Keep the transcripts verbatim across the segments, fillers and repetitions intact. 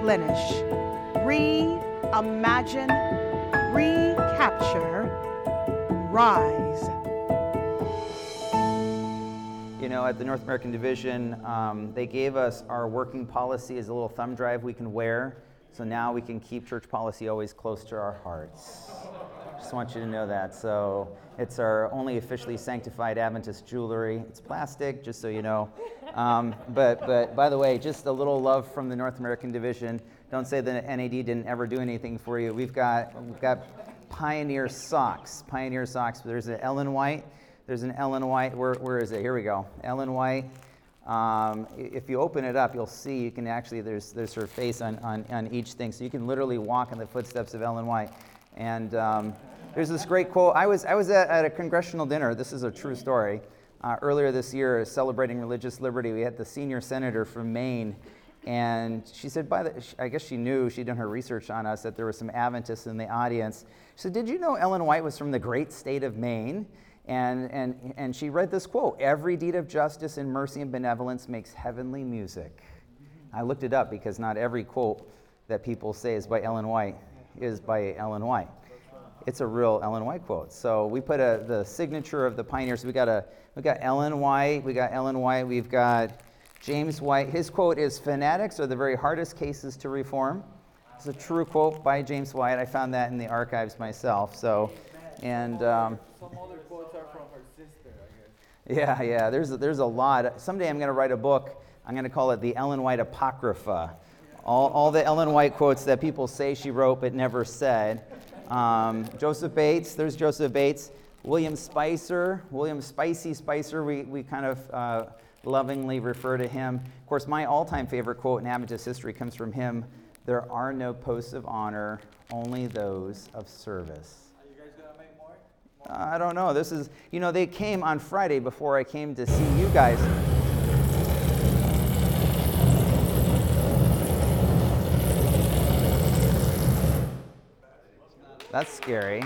replenish, reimagine, recapture, rise. You know, at the North American Division, um, they gave us our working policy as a little thumb drive we can wear, so now we can keep church policy always close to our hearts. Just want you to know that. So it's our only officially sanctified Adventist jewelry. It's plastic, just so you know. Um, but but by the way, just a little love from the North American Division. Don't say that N A D didn't ever do anything for you. We've got we've got Pioneer socks. Pioneer socks. There's an Ellen White. There's an Ellen White. Where where is it? Here we go. Ellen White. Um, if you open it up, you'll see you can actually there's there's her face on on, on each thing, so you can literally walk in the footsteps of Ellen White. And um, there's this great quote. I was I was at, at a congressional dinner. This is a true story. Uh, earlier this year, celebrating religious liberty, we had the senior senator from Maine, and she said, by the, I guess she knew, she'd done her research on us, that there were some Adventists in the audience. She said, did you know Ellen White was from the great state of Maine? And, and, and she read this quote, every deed of justice and mercy and benevolence makes heavenly music. I looked it up because not every quote that people say is by Ellen White is by Ellen White. It's a real Ellen White quote. So we put a, the signature of the pioneers. We got a we got Ellen White. We got Ellen White. We've got James White. His quote is, "Fanatics are the very hardest cases to reform." It's a true quote by James White. I found that in the archives myself. So, and um, some other quotes are from her sister, I guess. Yeah, yeah. There's a, there's a lot. Someday I'm going to write a book. I'm going to call it the Ellen White Apocrypha. All all the Ellen White quotes that people say she wrote but never said. Um, Joseph Bates, there's Joseph Bates. William Spicer, William Spicy Spicer, we, we kind of uh, lovingly refer to him. Of course, my all-time favorite quote in Adventist history comes from him. There are no posts of honor, only those of service. Are you guys going to make more? more? Uh, I don't know. This is, you know, they came on Friday before I came to see you guys. That's scary.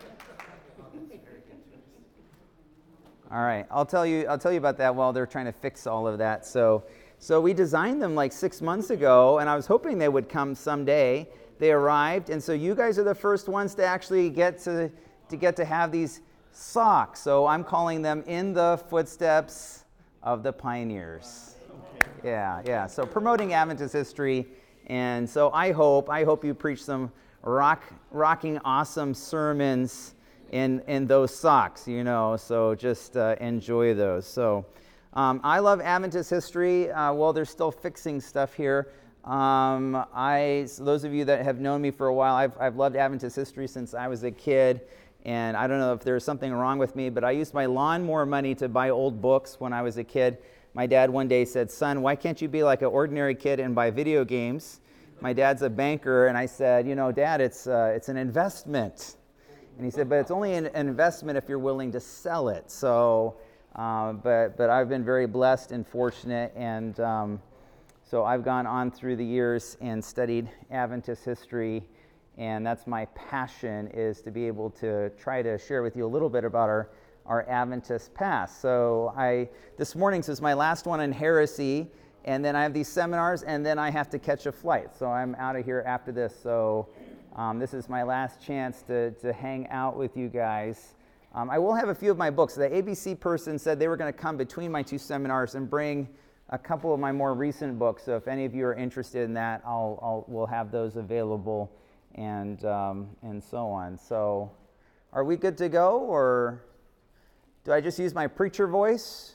All right, I'll tell you. I'll tell you about that while they're trying to fix all of that. So, so we designed them like six months ago, and I was hoping they would come someday. They arrived, and so you guys are the first ones to actually get to to get to have these socks. So I'm calling them "In the Footsteps of the Pioneers." Yeah, yeah. So promoting Adventist history, and so I hope I hope you preach some rock, rocking, awesome sermons in in those socks, you know, so just uh, enjoy those. So um, I love Adventist history. Uh, well, they're still fixing stuff here. Um, I, so those of you that have known me for a while, I've, I've loved Adventist history since I was a kid, and I don't know if there's something wrong with me, but I used my lawnmower money to buy old books when I was a kid. My dad one day said, "Son, why can't you be like an ordinary kid and buy video games?" My dad's a banker, and I said, you know, Dad, it's uh, it's an investment. And he said, but it's only an, an investment if you're willing to sell it. So, uh, but but I've been very blessed and fortunate, and um, so I've gone on through the years and studied Adventist history, and that's my passion, is to be able to try to share with you a little bit about our, our Adventist past. So I this morning's is my last one on heresy. And then I have these seminars, and then I have to catch a flight. So I'm out of here after this. So um, this is my last chance to, to hang out with you guys. Um, I will have a few of my books. The A B C person said they were going to come between my two seminars and bring a couple of my more recent books. So if any of you are interested in that, I'll, I'll we'll have those available, and um, and so on. So are we good to go, or do I just use my preacher voice?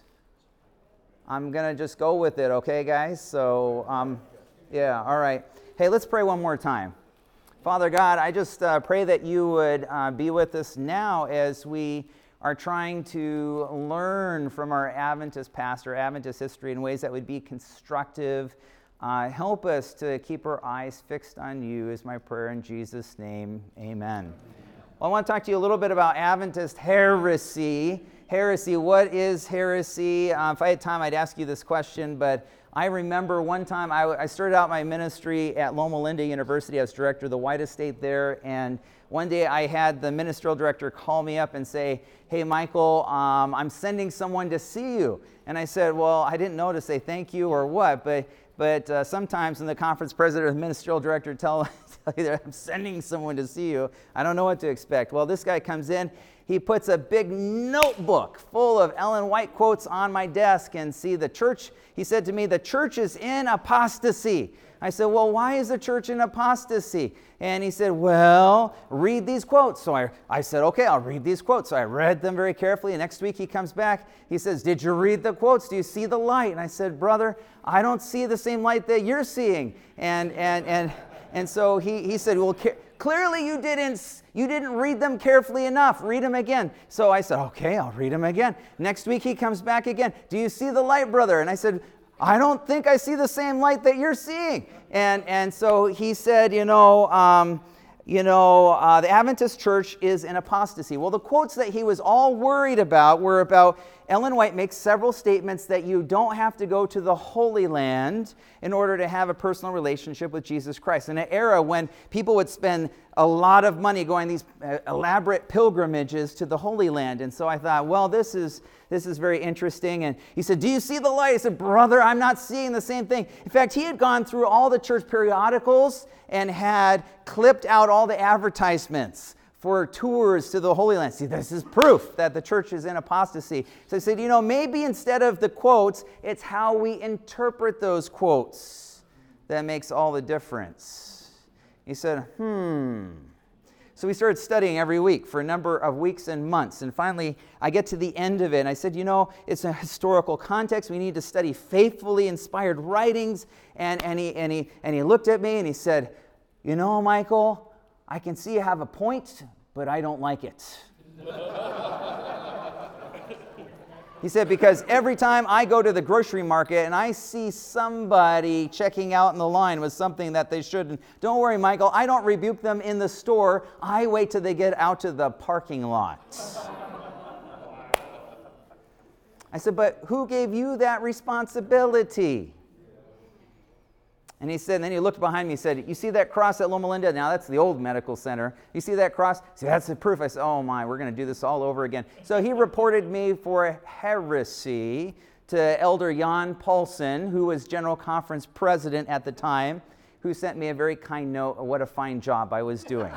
I'm going to just go with it, okay, guys? So, um, yeah, all right. Hey, let's pray one more time. Father God, I just uh, pray that you would uh, be with us now as we are trying to learn from our Adventist past, or Adventist history, in ways that would be constructive. Uh, help us to keep our eyes fixed on you, is my prayer in Jesus' name. Amen. Well, I want to talk to you a little bit about Adventist heresy. Heresy, what is heresy? Uh, if I had time, I'd ask you this question, but I remember one time I, I started out my ministry at Loma Linda University. I was director of the White Estate there, and one day I had the ministerial director call me up and say, "Hey, Michael, um, I'm sending someone to see you." And I said, "Well, I didn't know to say thank you or what, but but uh, sometimes when the conference president or the ministerial director tell, tell you that I'm sending someone to see you, I don't know what to expect. Well, this guy comes in, he puts a big notebook full of Ellen White quotes on my desk, and see, the church, he said to me, the church is in apostasy. I said, well, why is the church in apostasy? And he said, well, read these quotes. So I, I said, okay, I'll read these quotes. So I read them very carefully. And next week he comes back. He says, did you read the quotes? Do you see the light? And I said, brother, I don't see the same light that you're seeing. And and and and so he, he said, well, ca- clearly you didn't you didn't read them carefully enough. Read them again. So I said, okay, I'll read them again. Next week he comes back again. Do you see the light, brother? And I said, I don't think I see the same light that you're seeing. And and so he said, you know, um, you know, uh, the Adventist church is in apostasy. Well, the quotes that he was all worried about were about, Ellen White makes several statements that you don't have to go to the Holy Land in order to have a personal relationship with Jesus Christ. In an era when people would spend a lot of money going these uh, elaborate pilgrimages to the Holy Land. And so I thought, well, this is this is very interesting. And he said, do you see the light? I said, brother, I'm not seeing the same thing. In fact, he had gone through all the church periodicals and had clipped out all the advertisements for tours to the Holy Land. See, this is proof that the church is in apostasy. So I said, you know, maybe instead of the quotes, it's how we interpret those quotes that makes all the difference. He said, hmm. So we started studying every week for a number of weeks and months. And finally, I get to the end of it, and I said, you know, it's a historical context. We need to study faithfully inspired writings. And, and, he, and, he, and he looked at me and he said, you know, Michael, I can see you have a point, but I don't like it. He said, because every time I go to the grocery market and I see somebody checking out in the line with something that they shouldn't, don't worry, Michael, I don't rebuke them in the store. I wait till they get out to the parking lot. I said, but who gave you that responsibility? And he said, and then he looked behind me and said, you see that cross at Loma Linda? Now that's the old medical center. You see that cross? See, that's the proof. I said, oh my, we're going to do this all over again. So he reported me for heresy to Elder Jan Paulson, who was General Conference president at the time, who sent me a very kind note of what a fine job I was doing.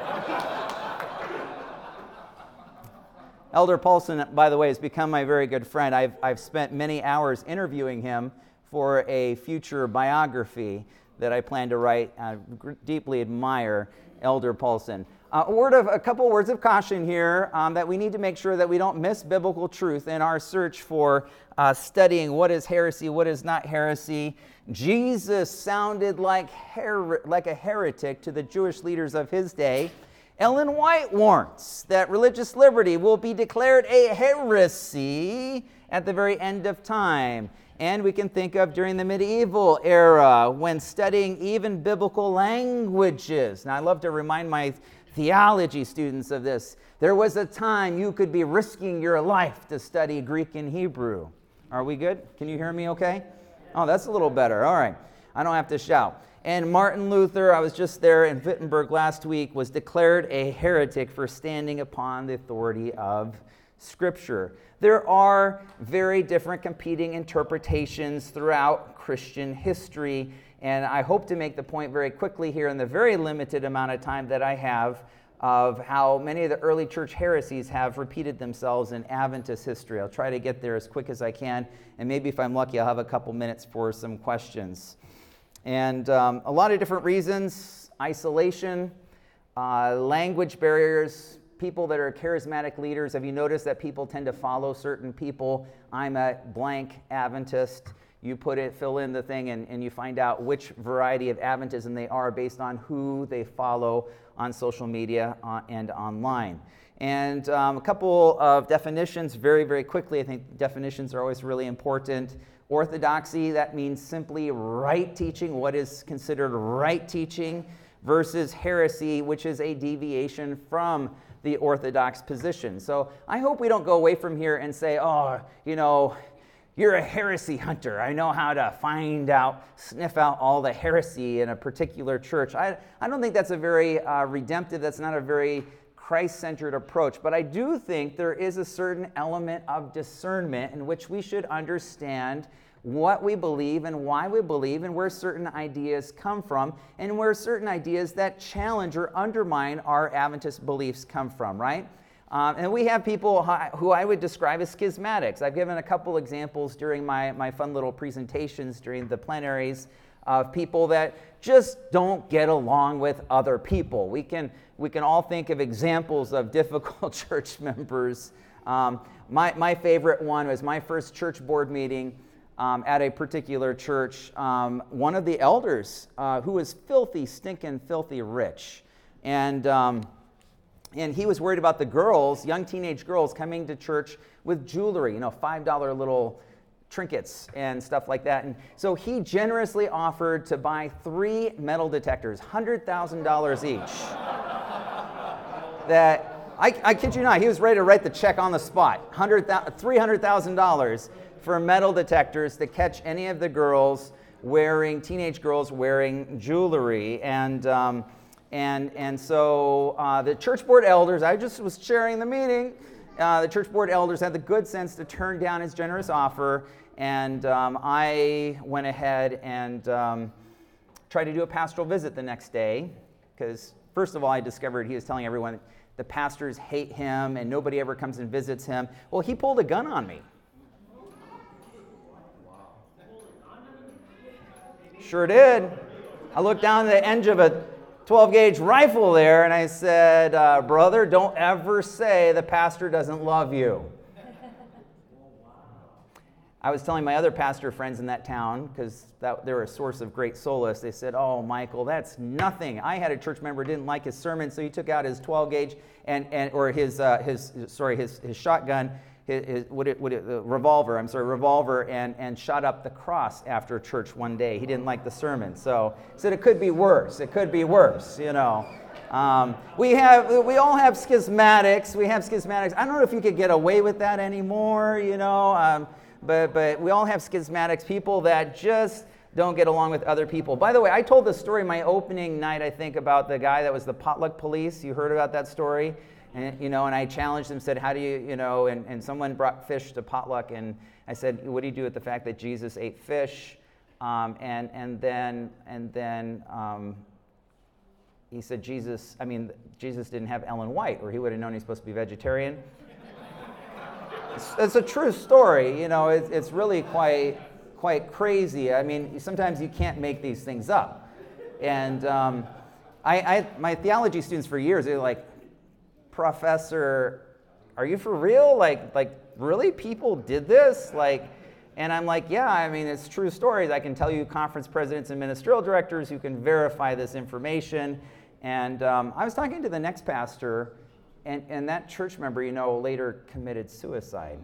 Elder Paulson, by the way, has become my very good friend. I've, I've spent many hours interviewing him for a future biography that I plan to write. I deeply admire Elder Paulson. Uh, a word of a couple words of caution here, um, that we need to make sure that we don't miss biblical truth in our search for uh, studying what is heresy, what is not heresy. Jesus sounded like her- like a heretic to the Jewish leaders of his day. Ellen White warns that religious liberty will be declared a heresy at the very end of time. And we can think of during the medieval era when studying even biblical languages. Now, I love to remind my theology students of this. There was a time you could be risking your life to study Greek and Hebrew. Are we good? Can you hear me okay? Oh, that's a little better. All right. I don't have to shout. And Martin Luther, I was just there in Wittenberg last week, was declared a heretic for standing upon the authority of Scripture. There are very different competing interpretations throughout Christian history, and I hope to make the point very quickly here in the very limited amount of time that I have of how many of the early church heresies have repeated themselves in Adventist history. I'll try to get there as quick as I can, and maybe if I'm lucky, I'll have a couple minutes for some questions. And um, a lot of different reasons: isolation, uh, language barriers, people that are charismatic leaders. Have you noticed that people tend to follow certain people? I'm a blank Adventist. You put it, fill in the thing, and, and you find out which variety of Adventism they are based on who they follow on social media uh, and online. And um, a couple of definitions very, very quickly. I think definitions are always really important. Orthodoxy, that means simply right teaching, what is considered right teaching, versus heresy, which is a deviation from the orthodox position. So I hope we don't go away from here and say, oh, you know, you're a heresy hunter. I know how to find out, sniff out all the heresy in a particular church. I, I don't think that's a very uh, redemptive, that's not a very Christ-centered approach. But I do think there is a certain element of discernment in which we should understand what we believe and why we believe and where certain ideas come from and where certain ideas that challenge or undermine our Adventist beliefs come from, right? Um, and we have people who I would describe as schismatics. I've given a couple examples during my, my fun little presentations during the plenaries of people that just don't get along with other people. We can, we can all think of examples of difficult church members. Um, my, my favorite one was my first church board meeting um, at a particular church. Um, one of the elders uh, who was filthy, stinking, filthy rich. And... Um, And he was worried about the girls, young teenage girls, coming to church with jewelry, you know, five dollar little trinkets and stuff like that. And so he generously offered to buy three metal detectors, one hundred thousand dollars each. That, I, I kid you not, he was ready to write the check on the spot. three hundred thousand dollars for metal detectors to catch any of the girls wearing, teenage girls wearing jewelry. And... Um, And and so uh, the church board elders, I just was sharing the meeting, uh, the church board elders had the good sense to turn down his generous offer, and um, I went ahead and um, tried to do a pastoral visit the next day, because first of all, I discovered he was telling everyone the pastors hate him and nobody ever comes and visits him. Well, he pulled a gun on me. Sure did. I looked down the edge of a twelve gauge rifle there, and I said, uh, brother, don't ever say the pastor doesn't love you. I was telling my other pastor friends in that town, because they were a source of great solace. They said, oh, Michael, that's nothing. I had a church member who didn't like his sermon, so he took out his twelve gauge and, and or his uh, his sorry his his shotgun, his, his would it would it uh, revolver. I'm sorry, revolver, and and shot up the cross after church one day. He didn't like the sermon, so he said it could be worse. It could be worse, you know. Um, we have we all have schismatics. We have schismatics. I don't know if you could get away with that anymore, you know. Um, But but we all have schismatics, people that just don't get along with other people. By the way, I told the story my opening night, I think, about the guy that was the potluck police. You heard about that story? And, you know, and I challenged him, said, how do you, you know, and, and someone brought fish to potluck, and I said, what do you do with the fact that Jesus ate fish? Um, and and then and then um, he said, Jesus, I mean, Jesus didn't have Ellen White, or he would have known he's supposed to be vegetarian. It's, it's a true story, you know. It's, it's really quite quite crazy. I mean, sometimes you can't make these things up. And um, I, I, my theology students for years, they're like, Professor, are you for real? Like, like really? People did this? Like, and I'm like, yeah. I mean, it's true stories. I can tell you conference presidents and ministerial directors who can verify this information. And um, I was talking to the next pastor. And, and that church member, you know, later committed suicide.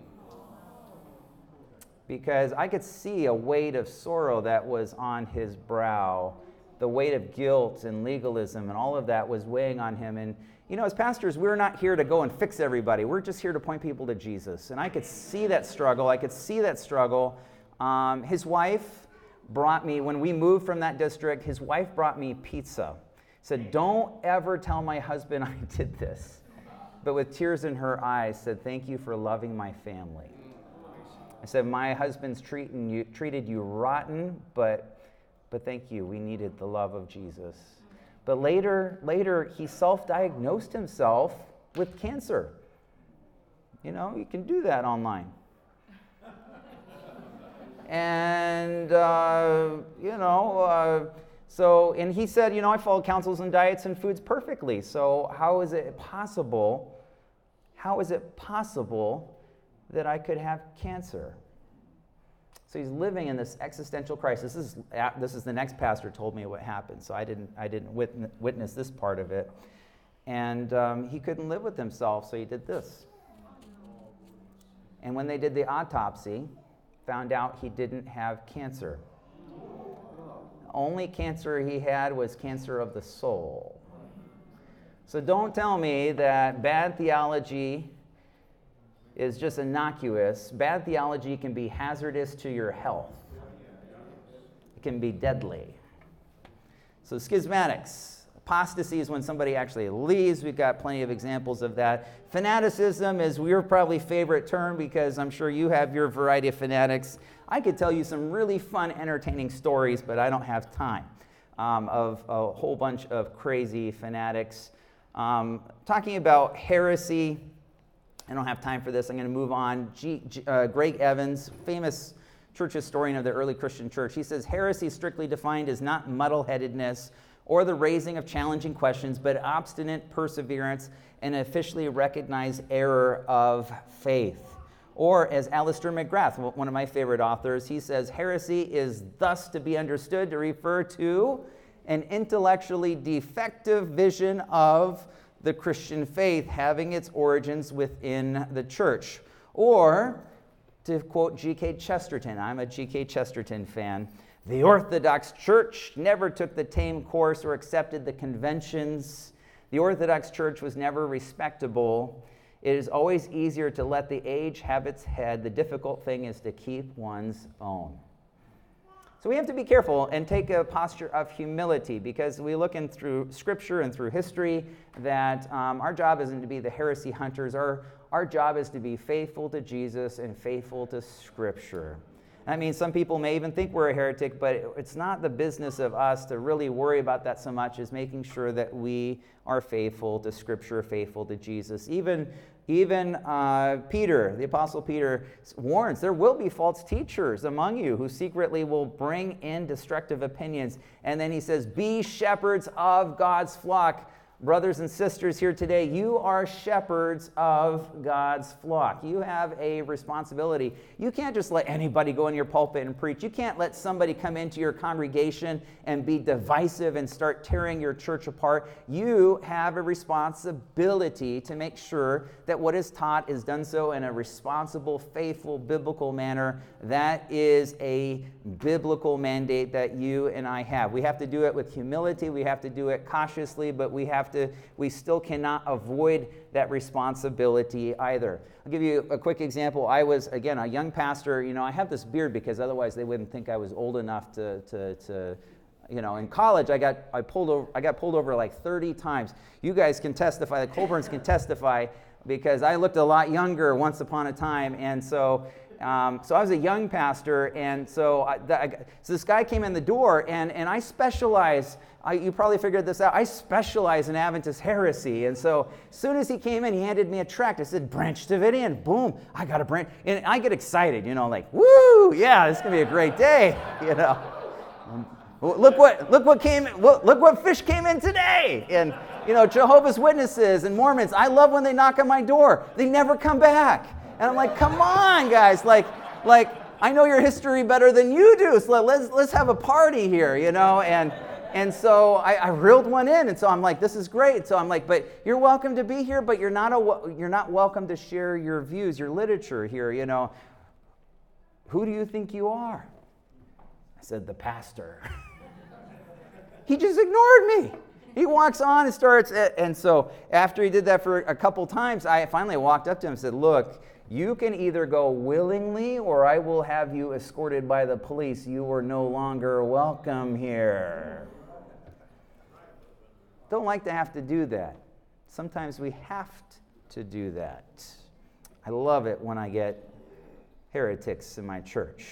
Because I could see a weight of sorrow that was on his brow. The weight of guilt and legalism and all of that was weighing on him. And, you know, as pastors, we're not here to go and fix everybody. We're just here to point people to Jesus. And I could see that struggle. I could see that struggle. Um, his wife brought me, when we moved from that district, his wife brought me pizza. Said, don't ever tell my husband I did this. But with tears in her eyes, said, thank you for loving my family. I said, my husband's treating you, treated you rotten, but, but thank you. We needed the love of Jesus. But later, later, he self-diagnosed himself with cancer. You know, you can do that online. And, uh, you know, uh, so, and he said, you know, I follow counsels and diets and foods perfectly. So how is it possible, how is it possible that I could have cancer? So he's living in this existential crisis. This is, this is the next pastor told me what happened. So I didn't, I didn't witness, witness this part of it. And um, he couldn't live with himself, so he did this. And when they did the autopsy, found out he didn't have cancer. Only cancer he had was cancer of the soul. So don't tell me that bad theology is just innocuous. Bad theology can be hazardous to your health. It can be deadly. So schismatics. Apostasy is when somebody actually leaves. We've got plenty of examples of that. Fanaticism is your probably favorite term, because I'm sure you have your variety of fanatics. I could tell you some really fun, entertaining stories, but I don't have time, um, of a whole bunch of crazy fanatics um, talking about heresy. I don't have time for this. I'm going to move on. G, G, uh, Greg Evans, famous church historian of the early Christian church, he says, heresy strictly defined is not muddle-headedness or the raising of challenging questions, but obstinate perseverance and officially recognized error of faith. Or as Alistair McGrath, one of my favorite authors, he says, heresy is thus to be understood to refer to an intellectually defective vision of the Christian faith having its origins within the church. Or, to quote G K Chesterton, I'm a G K Chesterton fan, the Orthodox Church never took the tame course or accepted the conventions. The Orthodox Church was never respectable. It is always easier to let the age have its head. The difficult thing is to keep one's own. So we have to be careful and take a posture of humility, because we look in through Scripture and through history that um, our job isn't to be the heresy hunters. Our, our job is to be faithful to Jesus and faithful to Scripture. I mean, some people may even think we're a heretic, but it's not the business of us to really worry about that so much as making sure that we are faithful to Scripture, faithful to Jesus. Even, even uh, Peter, the Apostle Peter, warns there will be false teachers among you who secretly will bring in destructive opinions. And then he says, be shepherds of God's flock. Brothers and sisters here today, you are shepherds of God's flock. You have a responsibility. You can't just let anybody go in your pulpit and preach. You can't let somebody come into your congregation and be divisive and start tearing your church apart. You have a responsibility to make sure that what is taught is done so in a responsible, faithful, biblical manner. That is a biblical mandate that you and I have. We have to do it with humility. We have to do it cautiously, but we have to, we still cannot avoid that responsibility either. I'll give you a quick example. I was, again, a young pastor. You know, I have this beard because otherwise they wouldn't think I was old enough to, to, to you know, in college I got, I pulled over, I got pulled over like thirty times. You guys can testify, the Colburns can testify, because I looked a lot younger once upon a time, and so Um, so I was a young pastor, and so I, I, so this guy came in the door, and, and I specialize, I, you probably figured this out, I specialize in Adventist heresy. And so as soon as he came in, he handed me a tract. I said, Branch Davidian, boom, I got a branch. And I get excited, you know, like, woo, yeah, this is going to be a great day, you know. Um, look what, look what came, look, look what fish came in today. And, you know, Jehovah's Witnesses and Mormons, I love when they knock on my door. They never come back. And I'm like, come on, guys, like, like I know your history better than you do, so let's let's have a party here, you know. And and so I, I reeled one in, and so I'm like, this is great. So I'm like, but you're welcome to be here, but you're not a you're not welcome to share your views, your literature here, you know. Who do you think you are? I said, the pastor. He just ignored me. He walks on and starts, and so after he did that for a couple times, I finally walked up to him and said, look, you can either go willingly or I will have you escorted by the police. You are no longer welcome here. Don't like to have to do that. Sometimes we have to do that. I love it when I get heretics in my church.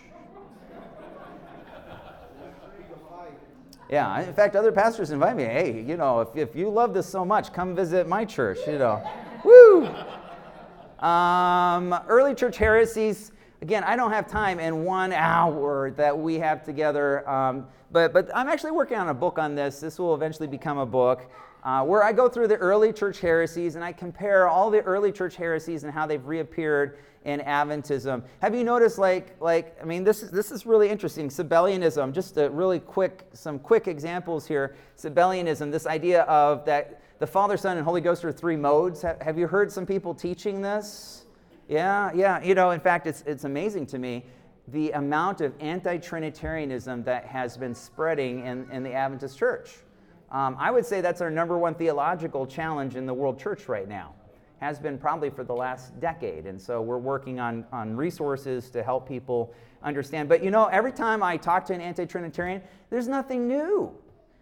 Yeah, in fact, other pastors invite me, hey, you know, if, if you love this so much, come visit my church, you know. Woo! Um, early church heresies, again, I don't have time in one hour that we have together, um, but, but I'm actually working on a book on this. This will eventually become a book uh, where I go through the early church heresies and I compare all the early church heresies and how they've reappeared in Adventism. Have you noticed, like, like I mean, this is this is really interesting. Sabellianism, just a really quick, some quick examples here. Sabellianism, this idea of that the Father, Son, and Holy Ghost are three modes. Have, have you heard some people teaching this? Yeah, yeah. You know, in fact, it's it's amazing to me the amount of anti-Trinitarianism that has been spreading in, in the Adventist church. Um, I would say that's our number one theological challenge in the world church right now. Has been probably for the last decade. And so we're working on, on resources to help people understand. But you know, every time I talk to an anti-Trinitarian, there's nothing new.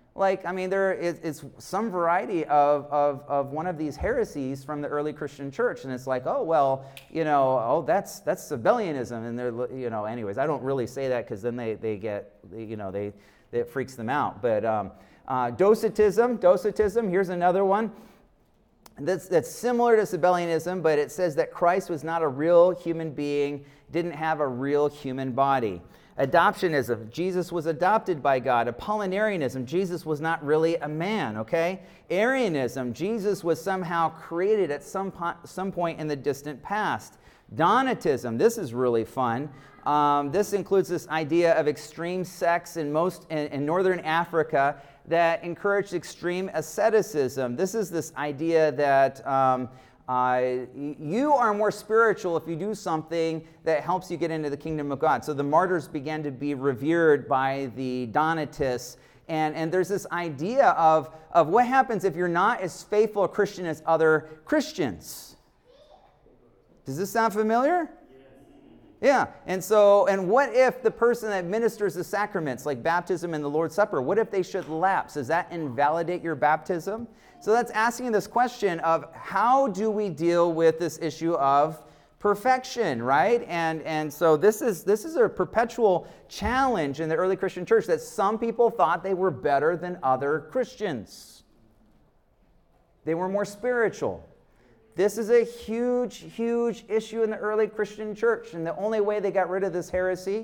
Like, I mean, there is it's some variety of, of, of one of these heresies from the early Christian church. And it's like, oh, well, you know, oh, that's that's Sabellianism. And they're, you know, anyways, I don't really say that because then they, they get, you know, they it freaks them out. But um, uh, Docetism, Docetism, here's another one. That's, that's similar to Sabellianism, but it says that Christ was not a real human being, didn't have a real human body. Adoptionism, Jesus was adopted by God. Apollinarianism, Jesus was not really a man, okay? Arianism, Jesus was somehow created at some, po- some point in the distant past. Donatism, this is really fun. Um, this includes this idea of extreme sects in most in, in northern Africa that encouraged extreme asceticism. This is this idea that um, uh, you are more spiritual if you do something that helps you get into the kingdom of God. So the martyrs began to be revered by the Donatists. And, and there's this idea of, of what happens if you're not as faithful a Christian as other Christians. Does this sound familiar? Yeah, and so, and what if the person that administers the sacraments, like baptism and the Lord's Supper, what if they should lapse? Does that invalidate your baptism? So that's asking this question of how do we deal with this issue of perfection, right? And and so this is this is a perpetual challenge in the early Christian church that some people thought they were better than other Christians. They were more spiritual. This is a huge, huge issue in the early Christian church, and the only way they got rid of this heresy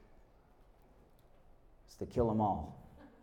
is to kill them all.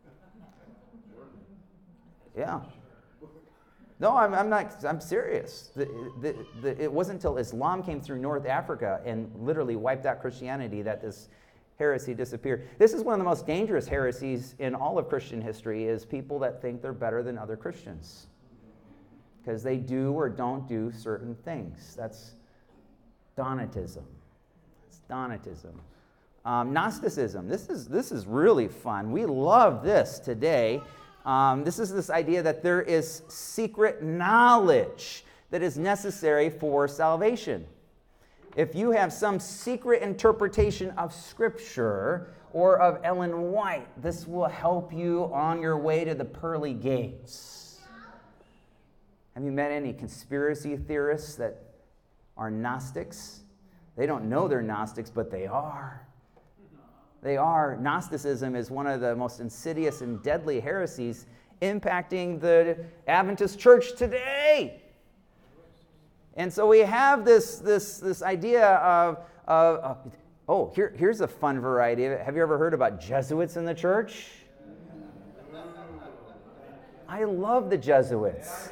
Yeah. No, I'm, I'm not, I'm serious. The, the, the, it wasn't until Islam came through North Africa and literally wiped out Christianity that this heresy disappeared. This is one of the most dangerous heresies in all of Christian history, is people that think they're better than other Christians because they do or don't do certain things. That's Donatism. That's Donatism. Um, Gnosticism. This is this is really fun. We love this today. Um, this is this idea that there is secret knowledge that is necessary for salvation. If you have some secret interpretation of Scripture or of Ellen White, this will help you on your way to the pearly gates. Have you met any conspiracy theorists that are Gnostics? They don't know they're Gnostics, but they are. They are. Gnosticism is one of the most insidious and deadly heresies impacting the Adventist church today. And so we have this, this, this idea of, of, of oh, here, here's a fun variety of it. Have you ever heard about Jesuits in the church? I love the Jesuits.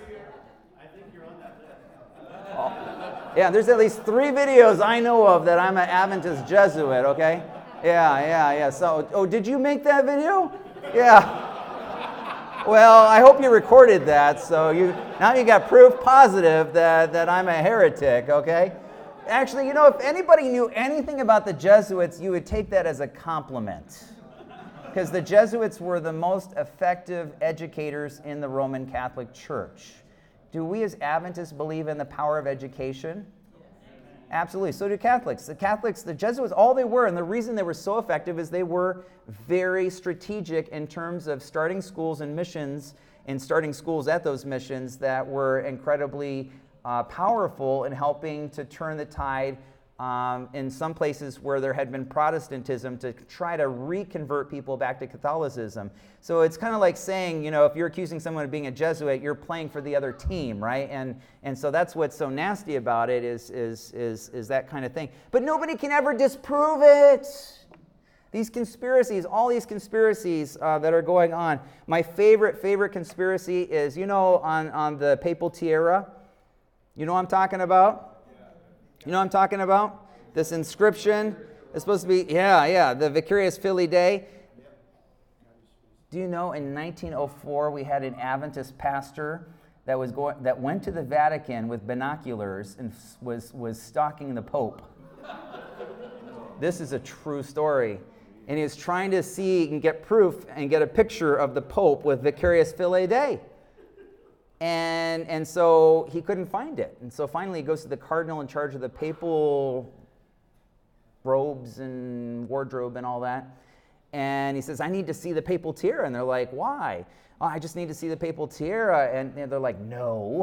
Oh, yeah, there's at least three videos I know of that I'm an Adventist Jesuit, okay? Yeah, yeah, yeah. So, oh, did you make that video? Yeah. Well, I hope you recorded that, so you now you got proof positive that, that I'm a heretic, okay? Actually, you know, if anybody knew anything about the Jesuits, you would take that as a compliment. Because the Jesuits were the most effective educators in the Roman Catholic Church. Do we as Adventists believe in the power of education? Absolutely. So do Catholics. The Catholics, the Jesuits, all they were, and the reason they were so effective is they were very strategic in terms of starting schools and missions and starting schools at those missions that were incredibly uh, powerful in helping to turn the tide um, in some places where there had been Protestantism to try to reconvert people back to Catholicism. So it's kind of like saying, you know, if you're accusing someone of being a Jesuit, you're playing for the other team, right? And and so that's what's so nasty about it is is is is that kind of thing. But nobody can ever disprove it. These conspiracies, all these conspiracies uh, that are going on. My favorite favorite conspiracy is, you know, on on the papal tiara. You know what I'm talking about? You know what I'm talking about? This inscription is supposed to be, yeah, yeah, the Vicarius Filii Dei. Do you know in nineteen oh four we had an Adventist pastor that was going that went to the Vatican with binoculars and was was stalking the Pope. This is a true story. And he was trying to see and get proof and get a picture of the Pope with Vicarius Filii Dei. And, and so he couldn't find it. And so finally he goes to the cardinal in charge of the papal robes and wardrobe and all that. And he says, I need to see the papal tiara. And they're like, why? Oh, I just need to see the papal tiara. And, and they're like, no.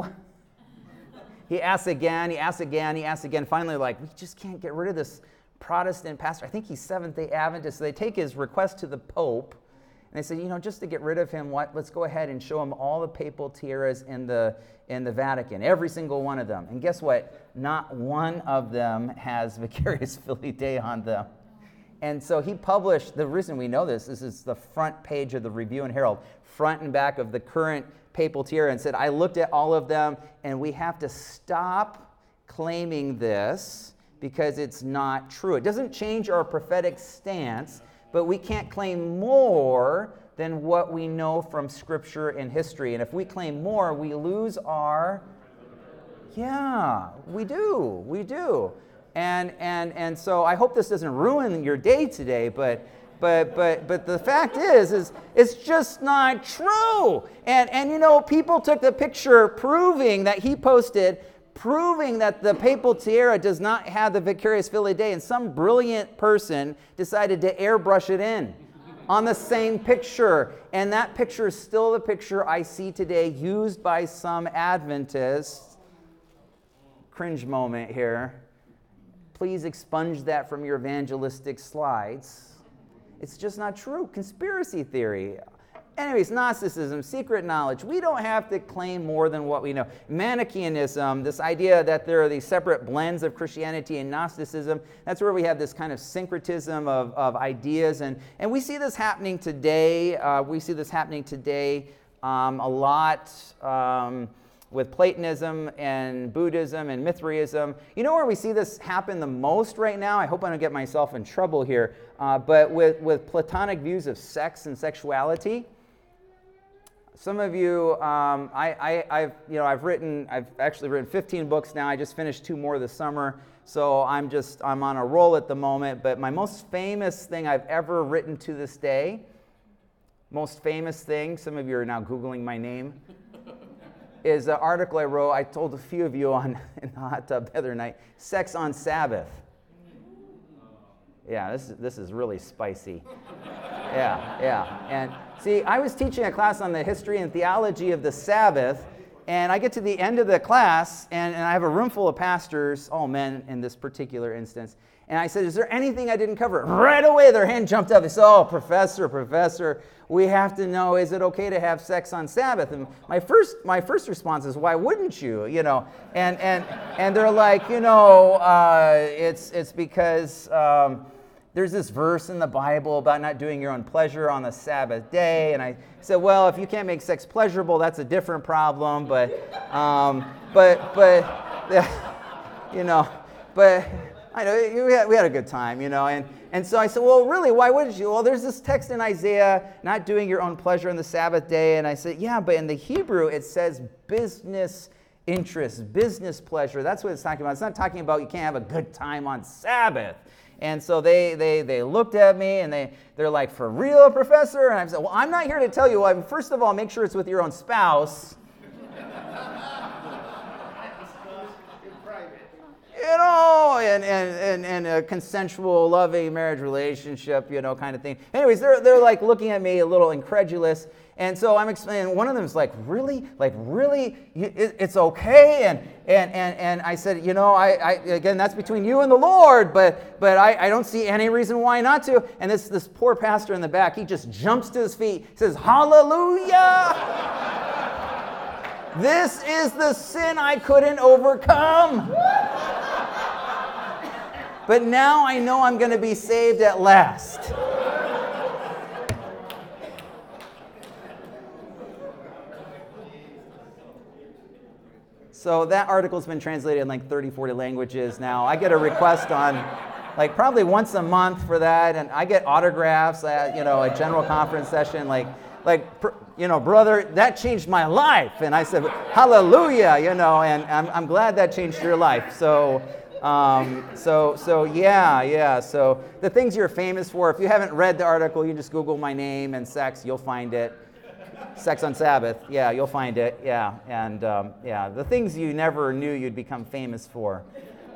He asks again, he asks again, he asks again. Finally, like, we just can't get rid of this Protestant pastor. I think he's Seventh-day Adventist. So they take his request to the Pope. And they said, you know, just to get rid of him, what, let's go ahead and show him all the papal tiaras in the, in the Vatican, every single one of them. And guess what? Not one of them has Vicarious Filii Dei on them. And so he published, the reason we know this, this is the front page of the Review and Herald, front and back of the current papal tiara, and said, I looked at all of them, and we have to stop claiming this because it's not true. It doesn't change our prophetic stance, but we can't claim more than what we know from Scripture and history. And if we claim more, we lose our... Yeah, we do. We do. And and and so I hope this doesn't ruin your day today, but but but but the fact is is it's just not true. And and you know, people took the picture proving that he posted proving that the papal tiara does not have the Vicarious Filii Dei, and some brilliant person decided to airbrush it in on the same picture. And that picture is still the picture I see today used by some Adventists. Cringe moment here. Please expunge that from your evangelistic slides. It's just not true. Conspiracy theory. Anyways, Gnosticism, secret knowledge. We don't have to claim more than what we know. Manichaeanism, this idea that there are these separate blends of Christianity and Gnosticism, that's where we have this kind of syncretism of, of ideas. And, and we see this happening today. Uh, we see this happening today um, a lot. Um, with Platonism and Buddhism and Mithraism. You know where we see this happen the most right now? I hope I don't get myself in trouble here, uh, but with, with Platonic views of sex and sexuality. Some of you, um, I, I, I've, you know, I've written, I've actually written fifteen books now. I just finished two more this summer, so I'm just, I'm on a roll at the moment. But my most famous thing I've ever written to this day, most famous thing, some of you are now Googling my name, is an article I wrote. I told a few of you on in the hot tub the other night, Sex on Sabbath. Yeah, this is, this is really spicy. Yeah, yeah. And see, I was teaching a class on the history and theology of the Sabbath, and I get to the end of the class, and, and I have a room full of pastors, all men in this particular instance, and I said, is there anything I didn't cover? Right away, their hand jumped up. They said, oh, professor, professor, we have to know, is it okay to have sex on Sabbath? And my first my first response is, why wouldn't you? You know, and and and they're like, you know, uh, it's it's because um, there's this verse in the Bible about not doing your own pleasure on the Sabbath day. And I said, well, if you can't make sex pleasurable, that's a different problem. But um, but but you know, but. I know, we had, we had a good time, you know, and, and so I said, well, really, why wouldn't you? Well, there's this text in Isaiah, not doing your own pleasure on the Sabbath day, and I said, yeah, but in the Hebrew, it says business interest, business pleasure. That's what it's talking about. It's not talking about you can't have a good time on Sabbath. And so they they they looked at me, and they, they're like, for real, professor? And I said, well, I'm not here to tell you. Well, first of all, make sure it's with your own spouse. You know, and, and, and, and a consensual, loving marriage relationship, you know, kind of thing. Anyways, they're, they're like looking at me a little incredulous. And so I'm explaining, one of them is like, really? Like, really? You, it, it's okay? And, and, and, and I said, you know, I, I again, that's between you and the Lord, but, but I, I don't see any reason why not to. And this, this poor pastor in the back, he just jumps to his feet, says, hallelujah! This is the sin I couldn't overcome. But now I know I'm going to be saved at last. So that article's been translated in like thirty, forty languages now. I get a request on like probably once a month for that, and I get autographs at, you know, a general conference session, like, like, you know, brother, that changed my life. And I said, hallelujah, you know, and I'm, I'm glad that changed your life. So, um, so, so yeah, yeah. So the things you're famous for, if you haven't read the article, you just Google my name and sex, you'll find it. Sex on Sabbath, yeah, you'll find it, yeah. And um, yeah, the things you never knew you'd become famous for.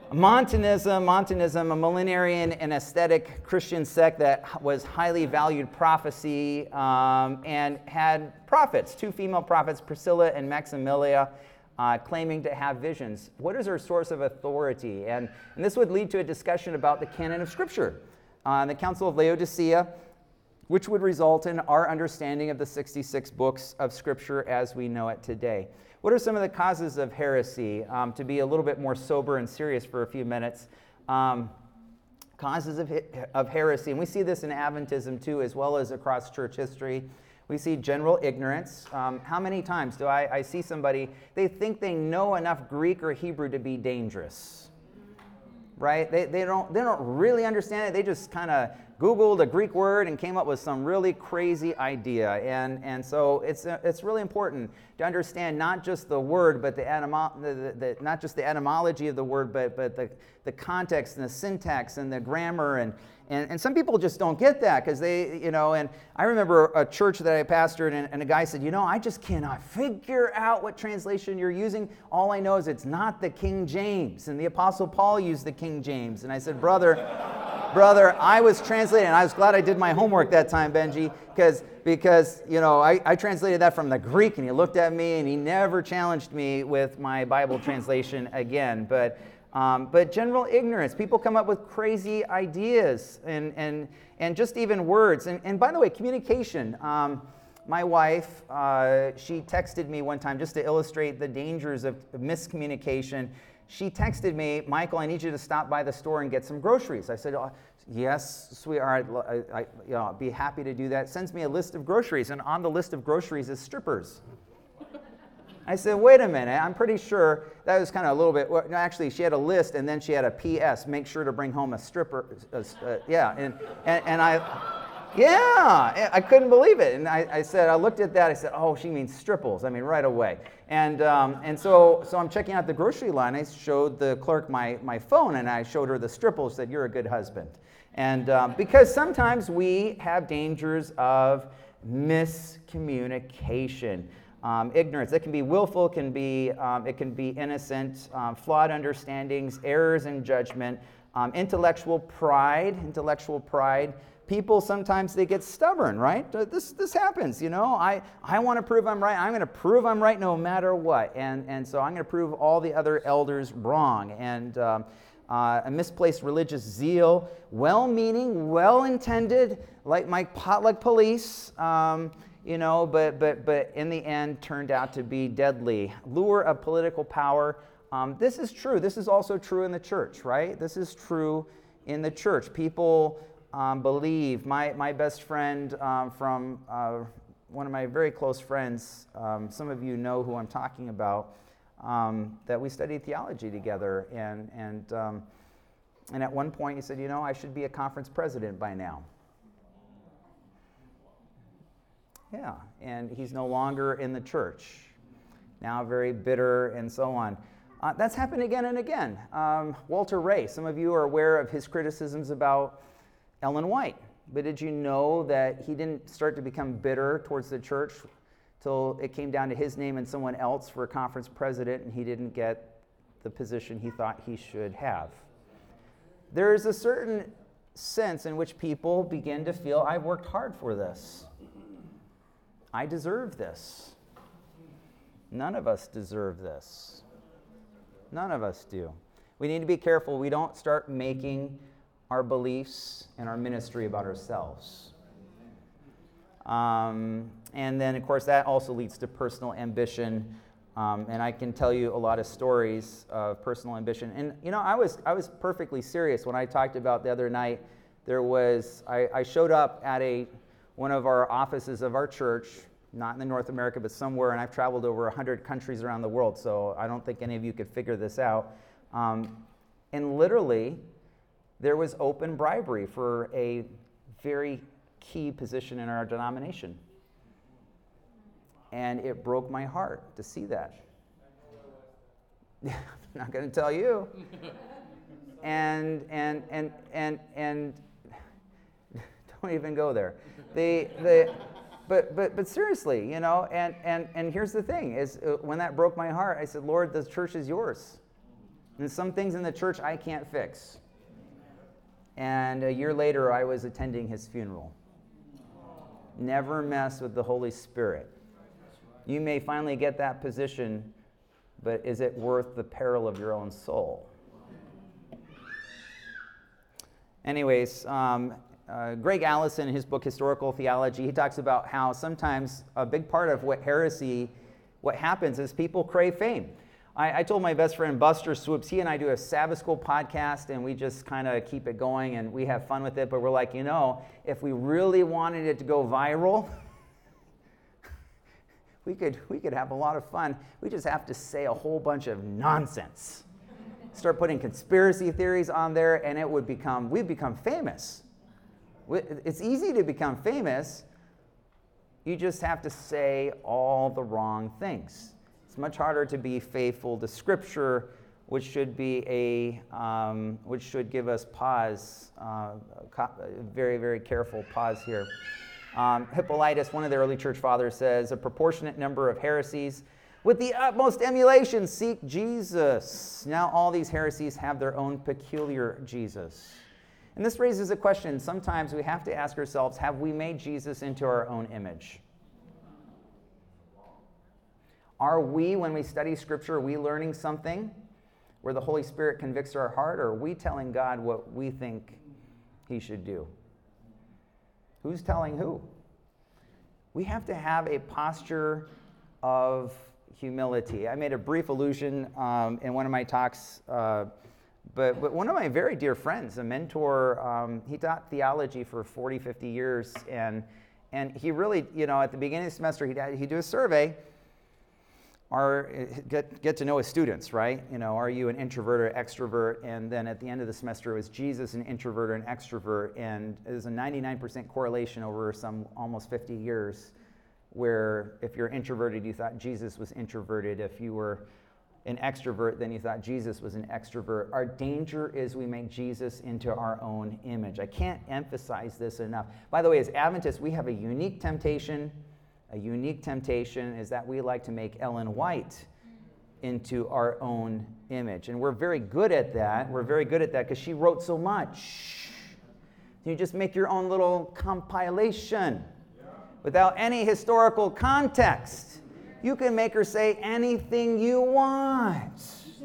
Montanism, Montanism, a millenarian and aesthetic Christian sect that was highly valued prophecy um, and had prophets, two female prophets, Priscilla and Maximilia, uh, claiming to have visions. What is our source of authority? And, and this would lead to a discussion about the canon of Scripture. Uh, the Council of Laodicea, which would result in our understanding of the sixty-six books of Scripture as we know it today. What are some of the causes of heresy? Um, to be a little bit more sober and serious for a few minutes. Um, causes of, of heresy, and we see this in Adventism too, as well as across church history. We see general ignorance. Um, how many times do I, I see somebody, they think they know enough Greek or Hebrew to be dangerous, right? They, they, don't, they don't really understand it. They just kind of Googled a Greek word and came up with some really crazy idea. And, and so it's, uh, it's really important to understand not just the word, but the, etymo- the, the, the not just the etymology of the word, but, but the, the context and the syntax and the grammar. And, and, and some people just don't get that because they, you know, and I remember a church that I pastored and, and a guy said, you know, I just cannot figure out what translation you're using. All I know is it's not the King James. And the Apostle Paul used the King James. And I said, brother, Brother, I was translating, and I was glad I did my homework that time, Benji, because, because you know, I, I translated that from the Greek, and he looked at me, and he never challenged me with my Bible translation again. But, um, but general ignorance. People come up with crazy ideas, and, and, and just even words. And, and by the way, communication. Um, my wife, uh, she texted me one time just to illustrate the dangers of miscommunication. She texted me, Michael, I need you to stop by the store and get some groceries. I said, oh, yes, sweetheart, I, I, you know, I'd be happy to do that. Sends me a list of groceries, and on the list of groceries is strippers. I said, wait a minute, I'm pretty sure that was kind of a little bit, well, no, actually, she had a list, and then she had a P S, make sure to bring home a stripper, uh, uh, yeah, and, and, and I... Yeah, I couldn't believe it. And I, I said, I looked at that, I said, oh, she means stripples. I mean, right away. And um, and so so I'm checking out the grocery line. I showed the clerk my, my phone, and I showed her the stripples, said, you're a good husband. And um, because sometimes we have dangers of miscommunication. Um, ignorance. It can be willful, can be, um, it can be innocent, um, flawed understandings, errors in judgment, um, intellectual pride, intellectual pride. People sometimes they get stubborn, right? This this happens, you know. I, I want to prove I'm right. I'm going to prove I'm right no matter what. And and so I'm going to prove all the other elders wrong. And um, uh, a misplaced religious zeal, well-meaning, well-intended, like my potluck police, um, you know, but but but in the end turned out to be deadly. Lure of political power. Um, this is true. This is also true in the church, right? This is true in the church. People. Um, believe. My, my best friend um, from uh, one of my very close friends, um, some of you know who I'm talking about, um, that we studied theology together. And, and, um, and at one point he said, you know, I should be a conference president by now. Yeah, and he's no longer in the church. Now very bitter and so on. Uh, that's happened again and again. Um, Walter Ray, some of you are aware of his criticisms about Ellen White, but did you know that he didn't start to become bitter towards the church till it came down to his name and someone else for a conference president, and he didn't get the position he thought he should have? There is a certain sense in which people begin to feel, I've worked hard for this. I deserve this. None of us deserve this. None of us do. We need to be careful we don't start making our beliefs and our ministry about ourselves. Um, and then, of course, that also leads to personal ambition. Um, and I can tell you a lot of stories of personal ambition. And, you know, I was I was perfectly serious when I talked about the other night. There was, I, I showed up at a one of our offices of our church, not in the North America, but somewhere, and I've traveled over one hundred countries around the world, so I don't think any of you could figure this out. Um, and literally, there was open bribery for a very key position in our denomination. And it broke my heart to see that. I'm not going to tell you. and and and and and don't even go there. The the but but but seriously, you know. And and and here's the thing: is uh, when that broke my heart, I said, Lord, the church is yours. And some things in the church I can't fix. And a year later, I was attending his funeral. Never mess with the Holy Spirit. You may finally get that position, but is it worth the peril of your own soul? Anyways, um, uh, Greg Allison, in his book Historical Theology, he talks about how sometimes a big part of what heresy, what happens is people crave fame. I, I told my best friend Buster Swoops, he and I do a Sabbath School podcast, and we just kind of keep it going, and we have fun with it, but we're like, you know, if we really wanted it to go viral, we could, we could have a lot of fun. We just have to say a whole bunch of nonsense. Start putting conspiracy theories on there, and it would become, we'd become famous. It's easy to become famous. You just have to say all the wrong things. It's much harder to be faithful to Scripture, which should be a, um, which should give us pause, uh, very, very careful pause here. Um, Hippolytus, one of the early church fathers, says, a proportionate number of heresies with the utmost emulation seek Jesus. Now all these heresies have their own peculiar Jesus. And this raises a question. Sometimes we have to ask ourselves, have we made Jesus into our own image? Are we, when we study Scripture, are we learning something where the Holy Spirit convicts our heart, or are we telling God what we think he should do? Who's telling who? We have to have a posture of humility. I made a brief allusion um, in one of my talks, uh, but, but one of my very dear friends, a mentor, um, he taught theology for forty, fifty years, and and he really, you know, at the beginning of the semester, he'd, he'd do a survey, or get, get to know his students, right? You know, are you an introvert or extrovert? And then at the end of the semester, it was Jesus an introvert or an extrovert, and there's a ninety-nine percent correlation over some almost fifty years, where if you're introverted, you thought Jesus was introverted. If you were an extrovert, then you thought Jesus was an extrovert. Our danger is we make Jesus into our own image. I can't emphasize this enough. By the way, as Adventists, we have a unique temptation. A unique temptation is that we like to make Ellen White into our own image. And we're very good at that. We're very good at that because she wrote so much. You just make your own little compilation without any historical context. You can make her say anything you want.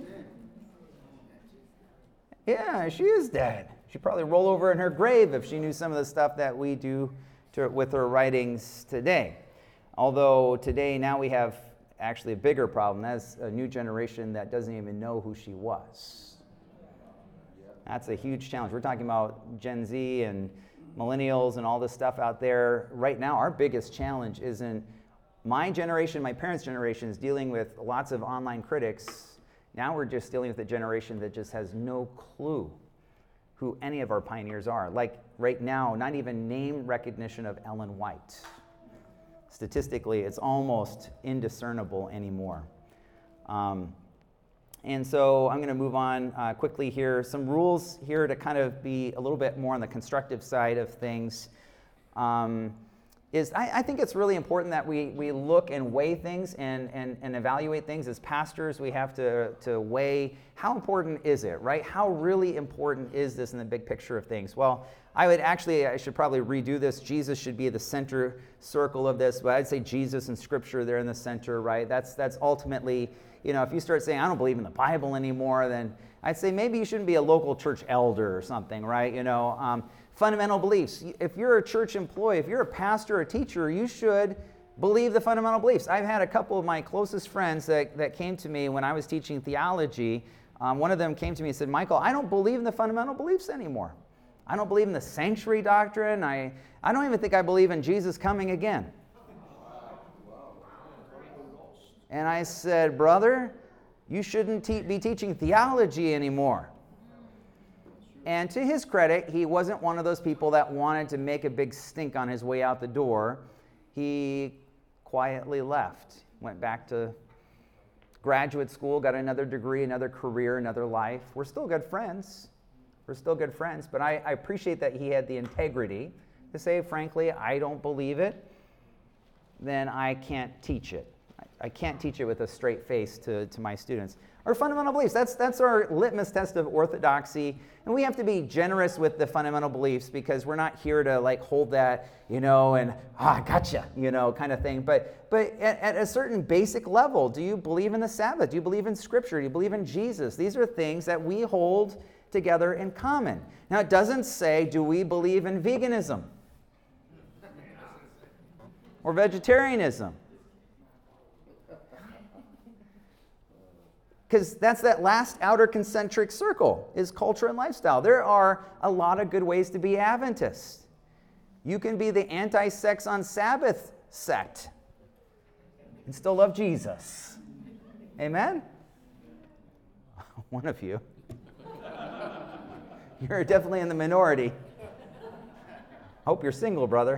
Yeah, she is dead. She'd probably roll over in her grave if she knew some of the stuff that we do to, with her writings today. Although today, now we have actually a bigger problem. That's a new generation that doesn't even know who she was. That's a huge challenge. We're talking about Gen Z and millennials and all this stuff out there. Right now, our biggest challenge isn't my generation, my parents' generation is dealing with lots of online critics. Now we're just dealing with a generation that just has no clue who any of our pioneers are. Like right now, not even name recognition of Ellen White. Statistically, it's almost indiscernible anymore. Um, and so I'm going to move on uh, quickly here. Some rules here to kind of be a little bit more on the constructive side of things. Um, is I, I think it's really important that we, we look and weigh things and, and, and evaluate things. As pastors, we have to, to weigh how important is it, right? How really important is this in the big picture of things? Well, I would actually, I should probably redo this. Jesus should be the center circle of this, but I'd say Jesus and Scripture, they're in the center, right? That's, that's ultimately, you know, if you start saying, I don't believe in the Bible anymore, then I'd say maybe you shouldn't be a local church elder or something, right? You know, um, fundamental beliefs. If you're a church employee, if you're a pastor or a teacher, you should believe the fundamental beliefs. I've had a couple of my closest friends that, that came to me when I was teaching theology. Um, one of them came to me and said, Michael, I don't believe in the fundamental beliefs anymore. I don't believe in the sanctuary doctrine. I, I don't even think I believe in Jesus coming again. And I said, brother, you shouldn't te- be teaching theology anymore. And to his credit, he wasn't one of those people that wanted to make a big stink on his way out the door. He quietly left, went back to graduate school, got another degree, another career, another life. We're still good friends. We're still good friends, but I, I appreciate that he had the integrity to say, frankly, I don't believe it, then I can't teach it. I can't teach it with a straight face to, to my students. Our fundamental beliefs, that's, that's our litmus test of orthodoxy. And we have to be generous with the fundamental beliefs because we're not here to like hold that, you know, and, ah, gotcha, you know, kind of thing. But, but at, at a certain basic level, do you believe in the Sabbath? Do you believe in Scripture? Do you believe in Jesus? These are things that we hold together in common. Now, it doesn't say, do we believe in veganism? Or vegetarianism? Because that's that last outer concentric circle, is culture and lifestyle. There are a lot of good ways to be Adventist. You can be the anti-sex on Sabbath sect and still love Jesus. Amen? One of you. You're definitely in the minority. Hope you're single, brother.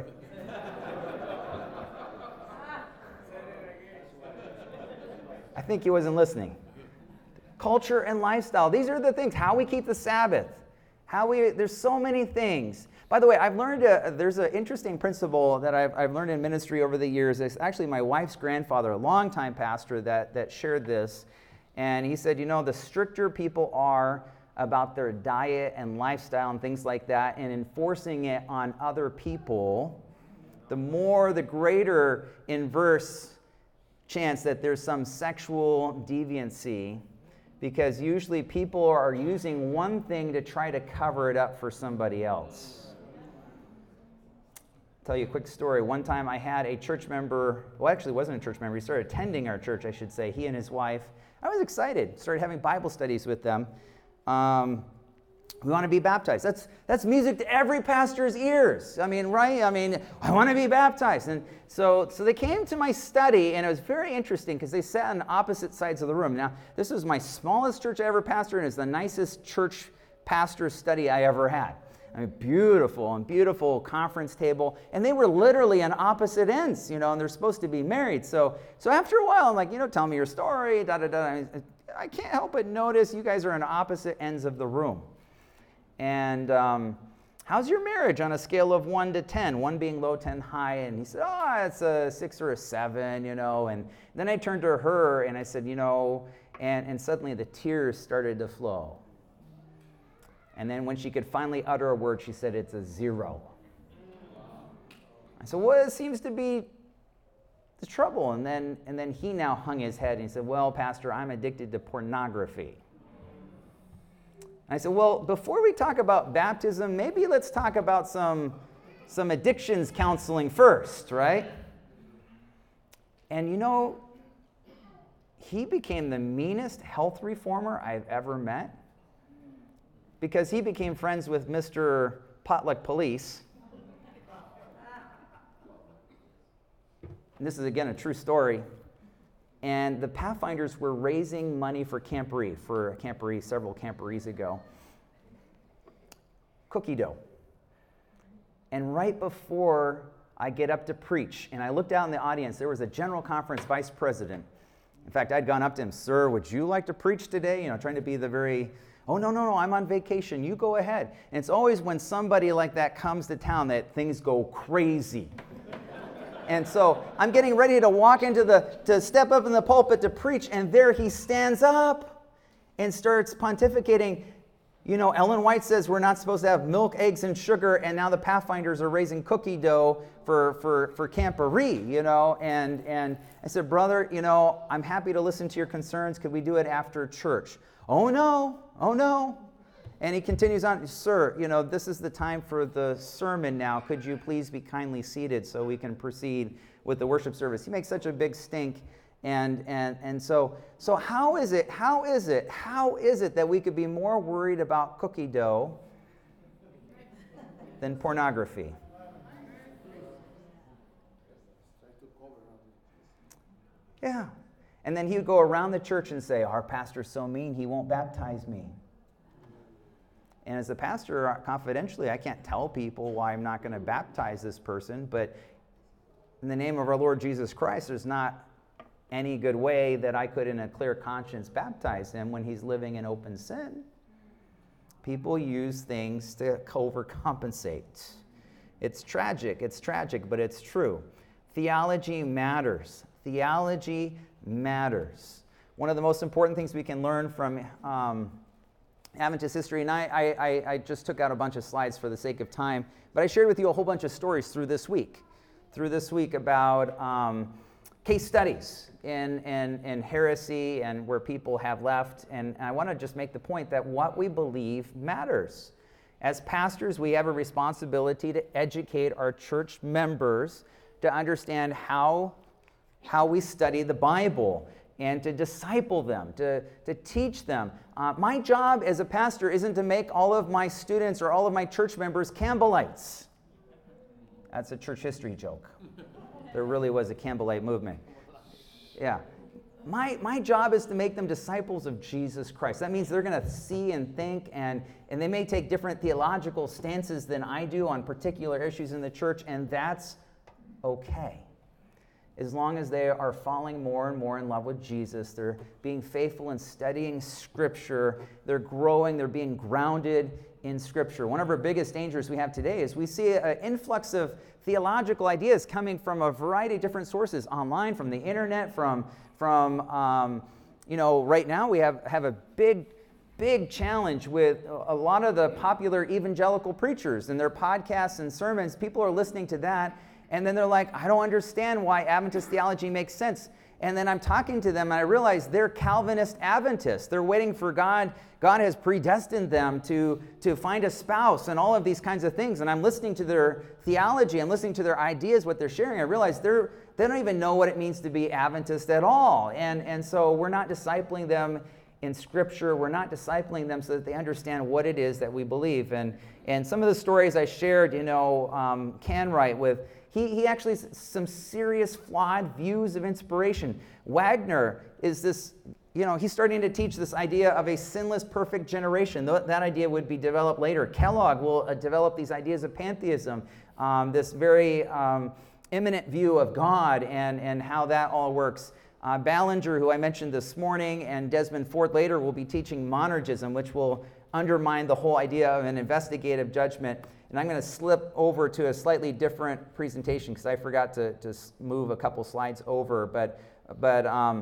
I think he wasn't listening. Culture and lifestyle. These are the things. How we keep the Sabbath. How we, there's so many things. By the way, I've learned, a, there's an interesting principle that I've, I've learned in ministry over the years. It's actually my wife's grandfather, a longtime pastor, that, that shared this. And he said, you know, the stricter people are about their diet and lifestyle and things like that, and enforcing it on other people, the more, the greater inverse chance that there's some sexual deviancy, because usually people are using one thing to try to cover it up for somebody else. I'll tell you a quick story. One time I had a church member, well, actually it wasn't a church member, he started attending our church, I should say, he and his wife. I was excited, started having Bible studies with them. Um, we want to be baptized. That's that's music to every pastor's ears. I mean, right? I mean, I want to be baptized. And so, so they came to my study, and it was very interesting because they sat on opposite sides of the room. Now, this was my smallest church I ever pastored, and it's the nicest church pastor study I ever had. I mean, beautiful and beautiful conference table, and they were literally on opposite ends, you know, and they're supposed to be married. So, so after a while, I'm like, you know, tell me your story, da da da. I can't help but notice you guys are on opposite ends of the room. And um, how's your marriage on a scale of one to ten? One being low, ten high. And he said, oh, it's a six or a seven, you know. And then I turned to her and I said, you know, and, and suddenly the tears started to flow. And then when she could finally utter a word, she said, it's a zero. I said, what seems to be the trouble? And then, and then he now hung his head and he said, well, Pastor, I'm addicted to pornography. I said, well, before we talk about baptism, maybe let's talk about some, some addictions counseling first, right? And you know, he became the meanest health reformer I've ever met because he became friends with Mister Potluck Police. And this is, again, a true story. And the Pathfinders were raising money for Camporee, for Camporee, several Camporees ago. Cookie dough. And right before I get up to preach, and I looked out in the audience, there was a general conference vice president. In fact, I'd gone up to him, sir, would you like to preach today? You know, trying to be the very, oh, no, no, no, I'm on vacation, you go ahead. And it's always when somebody like that comes to town that things go crazy. And so I'm getting ready to walk into the, to step up in the pulpit to preach, and there he stands up and starts pontificating. You know, Ellen White says we're not supposed to have milk, eggs, and sugar, and now the Pathfinders are raising cookie dough for, for, for Camporee, you know. And, and I said, brother, you know, I'm happy to listen to your concerns. Could we do it after church? Oh, no. Oh, no. And he continues on, sir, you know, this is the time for the sermon now. Could you please be kindly seated so we can proceed with the worship service? He makes such a big stink. And and and so so how is it, how is it, how is it that we could be more worried about cookie dough than pornography? Yeah. And then he would go around the church and say, our pastor's so mean, he won't baptize me. And as a pastor, confidentially, I can't tell people why I'm not going to baptize this person, but in the name of our Lord Jesus Christ, there's not any good way that I could, in a clear conscience, baptize him when he's living in open sin. People use things to overcompensate. It's tragic, it's tragic, but it's true. Theology matters. Theology matters. One of the most important things we can learn from um, Adventist history, and I, I, I just took out a bunch of slides for the sake of time, but I shared with you a whole bunch of stories through this week, through this week about um, case studies in, in, in heresy and where people have left, and I want to just make the point that what we believe matters. As pastors, we have a responsibility to educate our church members to understand how, how we study the Bible and to disciple them, to, to teach them. Uh, my job as a pastor isn't to make all of my students or all of my church members Campbellites. That's a church history joke. There really was a Campbellite movement. Yeah. My, my job is to make them disciples of Jesus Christ. That means they're going to see and think, and, and they may take different theological stances than I do on particular issues in the church, and that's okay. As long as they are falling more and more in love with Jesus, they're being faithful in studying Scripture, they're growing, they're being grounded in Scripture. One of our biggest dangers we have today is we see an influx of theological ideas coming from a variety of different sources, online, from the internet, from, from um, you know, right now we have, have a big, big challenge with a lot of the popular evangelical preachers and their podcasts and sermons. People are listening to that, and then they're like, I don't understand why Adventist theology makes sense. And then I'm talking to them, and I realize they're Calvinist Adventists. They're waiting for God. God has predestined them to, to find a spouse and all of these kinds of things. And I'm listening to their theology. I'm listening to their ideas, what they're sharing. I realize they're, they don't even know what it means to be Adventist at all. And, and so we're not discipling them in Scripture. We're not discipling them so that they understand what it is that we believe. And, and some of the stories I shared, you know, um, Canwright with, He, he actually has some serious flawed views of inspiration. Wagner is this, you know, he's starting to teach this idea of a sinless, perfect generation. That idea would be developed later. Kellogg will uh, develop these ideas of pantheism, um, this very um, imminent view of God and, and how that all works. Uh, Ballinger, who I mentioned this morning, and Desmond Ford later will be teaching monergism, which will undermine the whole idea of an investigative judgment. And I'm going to slip over to a slightly different presentation because I forgot to, to move a couple slides over. But, but um,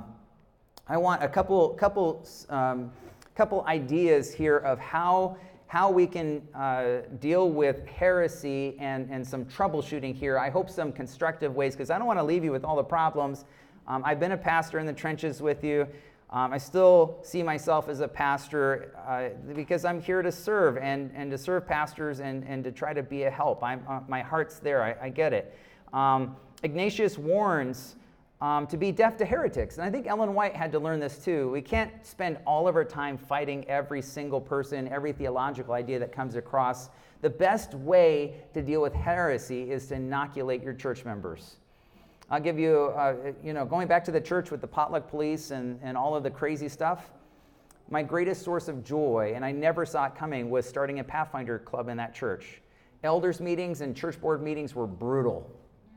I want a couple, couple, um, couple ideas here of how, how we can uh, deal with heresy and, and some troubleshooting here. I hope some constructive ways, because I don't want to leave you with all the problems. Um, I've been a pastor in the trenches with you. Um, I still see myself as a pastor uh, because I'm here to serve and, and to serve pastors and, and to try to be a help. I'm, uh, my heart's there. I, I get it. Um, Ignatius warns um, to be deaf to heretics. And I think Ellen White had to learn this too. We can't spend all of our time fighting every single person, every theological idea that comes across. The best way to deal with heresy is to inoculate your church members. I'll give you, uh, you know, going back to the church with the potluck police and, and all of the crazy stuff, my greatest source of joy, and I never saw it coming, was starting a Pathfinder club in that church. Elders meetings and church board meetings were brutal.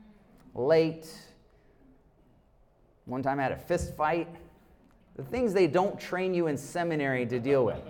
Late. One time I had a fist fight. The things they don't train you in seminary to deal with.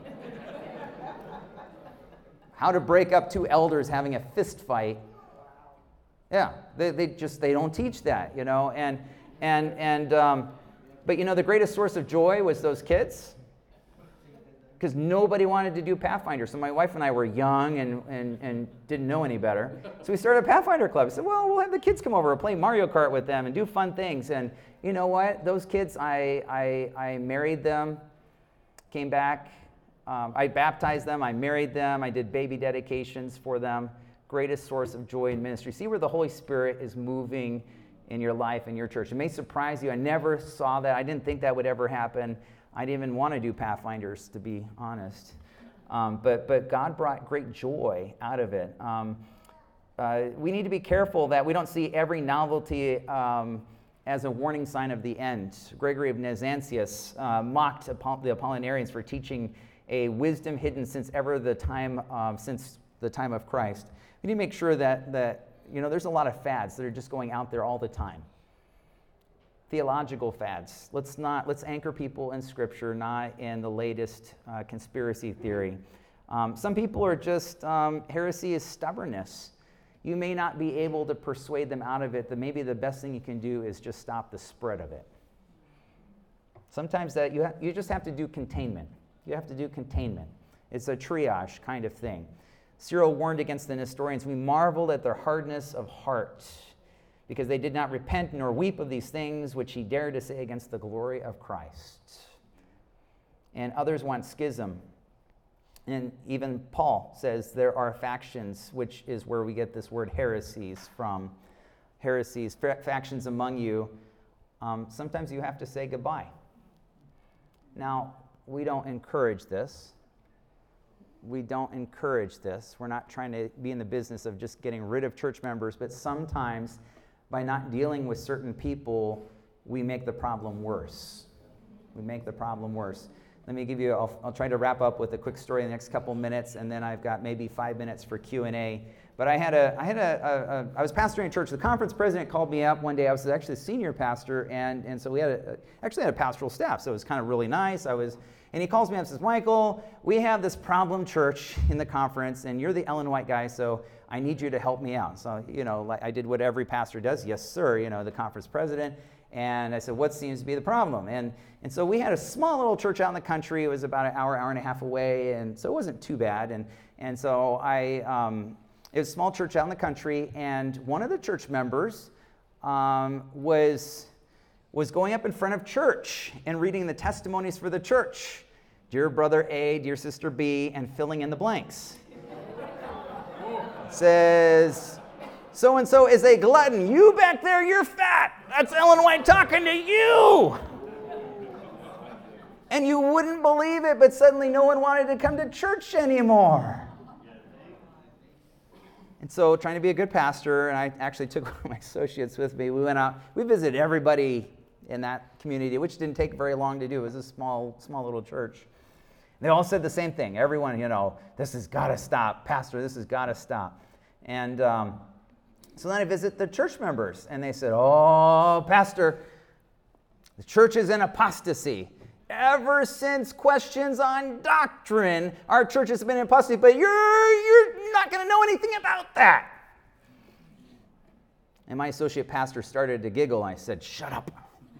How to break up two elders having a fist fight. Yeah, they, they just, they don't teach that, you know, and, and, and um, but you know, the greatest source of joy was those kids, because nobody wanted to do Pathfinder. So my wife and I were young and, and, and didn't know any better. So we started a Pathfinder club. I said, well, we'll have the kids come over and play Mario Kart with them and do fun things. And you know what? Those kids, I, I, I married them, came back, um, I baptized them, I married them, I did baby dedications for them. Greatest source of joy in ministry. See where the Holy Spirit is moving in your life, in your church. It may surprise you. I never saw that. I didn't think that would ever happen. I didn't even want to do Pathfinders, to be honest. Um, but, but God brought great joy out of it. Um, uh, we need to be careful that we don't see every novelty um, as a warning sign of the end. Gregory of Nazianzus uh, mocked the Apollinarians for teaching a wisdom hidden since ever the time, um, since the time of Christ. We need to make sure that, that, you know, there's a lot of fads that are just going out there all the time. Theological fads. Let's not, let's anchor people in Scripture, not in the latest uh, conspiracy theory. Um, some people are just, um, heresy is stubbornness. You may not be able to persuade them out of it. That maybe the best thing you can do is just stop the spread of it. Sometimes that you, ha- you just have to do containment. You have to do containment. It's a triage kind of thing. Cyril warned against the Nestorians. We marveled at their hardness of heart, because they did not repent nor weep of these things which he dared to say against the glory of Christ. And others want schism. And even Paul says there are factions, which is where we get this word heresies from. Heresies, fa- factions among you. Um, sometimes you have to say goodbye. Now, we don't encourage this. We don't encourage this. We're not trying to be in the business of just getting rid of church members, but sometimes by not dealing with certain people, we make the problem worse. We make the problem worse. Let me give you, I'll, I'll try to wrap up with a quick story in the next couple minutes, and then I've got maybe five minutes for Q and A. But I had a, I had a, a, a I was pastoring a church. The conference president called me up one day. I was actually a senior pastor, and, and so we had a, actually had a pastoral staff, so it was kind of really nice. I was, and he calls me up and says, Michael, we have this problem church in the conference, and you're the Ellen White guy, so I need you to help me out. So, you know, like I did what every pastor does. Yes, sir, you know, the conference president. And I said, what seems to be the problem? And and so we had a small little church out in the country. It was about an hour, hour and a half away, and so it wasn't too bad. And and so I, um, it was a small church out in the country, and one of the church members um, was was going up in front of church and reading the testimonies for the church. Dear brother A, dear sister B, and filling in the blanks. Says, so-and-so is a glutton. You back there, you're fat. That's Ellen White talking to you. And you wouldn't believe it, but suddenly no one wanted to come to church anymore. And so trying to be a good pastor, and I actually took one of my associates with me. We went out, we visited everybody in that community, which didn't take very long to do. It was a small, small little church. They all said the same thing. Everyone, you know, this has got to stop. Pastor, this has got to stop. And um, so then I visit the church members, and they said, oh, Pastor, the church is in apostasy. Ever since questions on doctrine, our church has been in apostasy, but you're, you're not going to know anything about that. And my associate pastor started to giggle, and I said, shut up.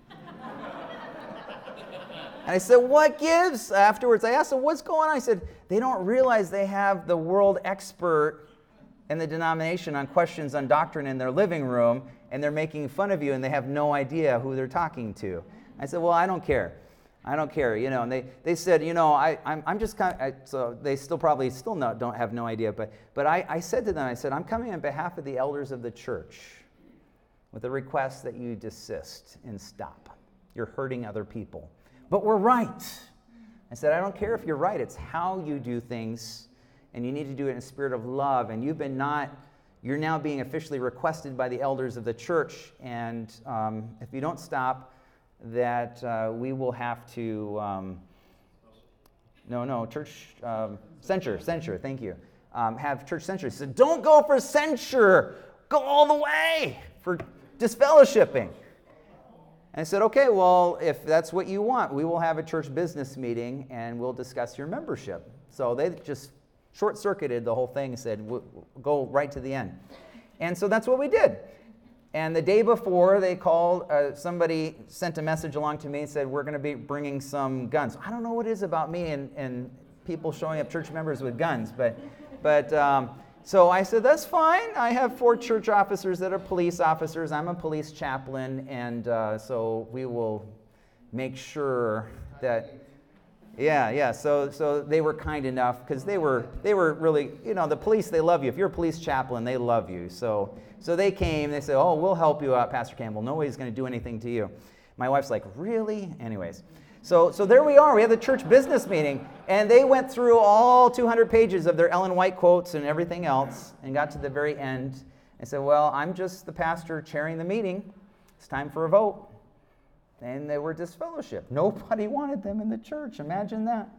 And I said, what gives? Afterwards, I asked him, what's going on? I said, they don't realize they have the world expert in the denomination on questions on doctrine in their living room, and they're making fun of you, and they have no idea who they're talking to. I said, well, I don't care. I don't care, you know. And they, they said, you know, I, I'm, I'm just kind of, I, so they still probably still not, don't have no idea, but, but I, I said to them, I said, I'm coming on behalf of the elders of the church with a request that you desist and stop. You're hurting other people. But we're right. I said, I don't care if you're right. It's how you do things, and you need to do it in a spirit of love. And you've been not, you're now being officially requested by the elders of the church. And um, if you don't stop, that uh, we will have to, um, no, no, church um, censure, censure, thank you. Um, have church censure. He said, don't go for censure. Go all the way for disfellowshipping. And I said, okay, well, if that's what you want, we will have a church business meeting and we'll discuss your membership. So they just short-circuited the whole thing and said, we'll go right to the end. And so that's what we did. And the day before, they called, uh, somebody sent a message along to me and said, we're going to be bringing some guns. I don't know what it is about me and, and people showing up, church members with guns, but, but um, so I said, that's fine. I have four church officers that are police officers. I'm a police chaplain, and uh, so we will make sure that, yeah, yeah. So so they were kind enough, because they were they were really, you know, the police, they love you. If you're a police chaplain, they love you. So so they came, they said, oh, we'll help you out, Pastor Campbell. Nobody's going to do anything to you. My wife's like, really? Anyways. So so there we are. We had the church business meeting, and they went through all two hundred pages of their Ellen White quotes and everything else, and got to the very end and said, well, I'm just the pastor chairing the meeting. It's time for a vote. And they were disfellowshipped. Nobody wanted them in the church. Imagine that.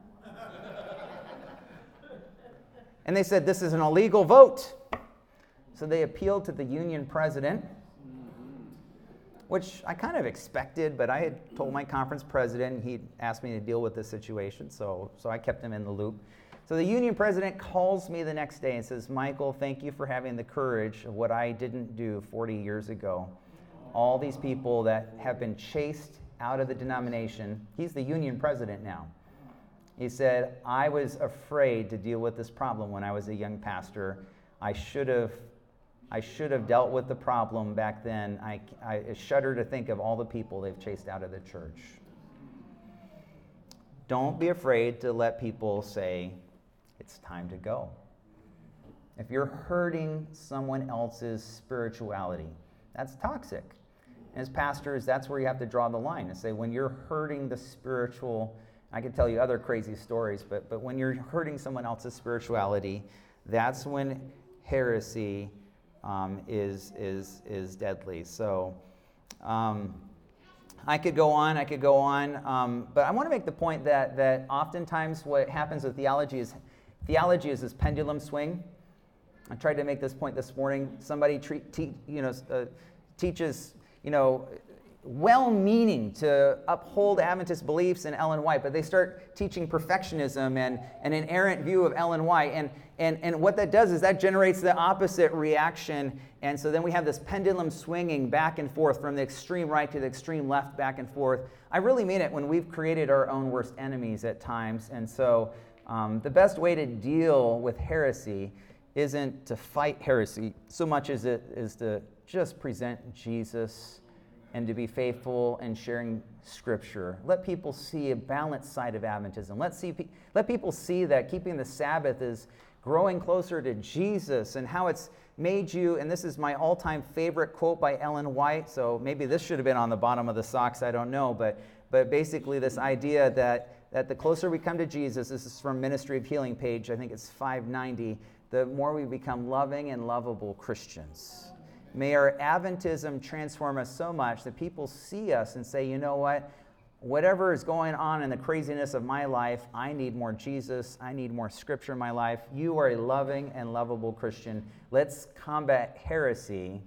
And they said, this is an illegal vote. So they appealed to the union president, which I kind of expected, but I had told my conference president, he asked me to deal with this situation, so, so I kept him in the loop. So the union president calls me the next day and says, Michael, thank you for having the courage of what I didn't do forty years ago. All these people that have been chased out of the denomination, he's the union president now. He said, I was afraid to deal with this problem when I was a young pastor. I should have I should have dealt with the problem back then. I, I shudder to think of all the people they've chased out of the church. Don't be afraid to let people say, it's time to go. If you're hurting someone else's spirituality, that's toxic. As pastors, that's where you have to draw the line and say, when you're hurting the spiritual, I could tell you other crazy stories, but, but when you're hurting someone else's spirituality, that's when heresy um, is, is, is deadly. So um, I could go on, I could go on, um, but I want to make the point that, that oftentimes what happens with theology is, theology is this pendulum swing. I tried to make this point this morning. Somebody treat, te- you know, uh, teaches, you know, well-meaning to uphold Adventist beliefs in Ellen White, but they start teaching perfectionism and, and an errant view of Ellen White. And, and, and what that does is that generates the opposite reaction. And so then we have this pendulum swinging back and forth from the extreme right to the extreme left, back and forth. I really mean it when we've created our own worst enemies at times. And so um, the best way to deal with heresy isn't to fight heresy so much as it is to just present Jesus and to be faithful in sharing Scripture. Let people see a balanced side of Adventism. Let, see, let people see that keeping the Sabbath is growing closer to Jesus and how it's made you, and this is my all-time favorite quote by Ellen White, so maybe this should have been on the bottom of the socks, I don't know, but, but basically this idea that, that the closer we come to Jesus, this is from Ministry of Healing page, I think it's five ninety, the more we become loving and lovable Christians. May our Adventism transform us so much that people see us and say, you know what, whatever is going on in the craziness of my life, I need more Jesus, I need more Scripture in my life. You are a loving and lovable Christian. Let's combat heresy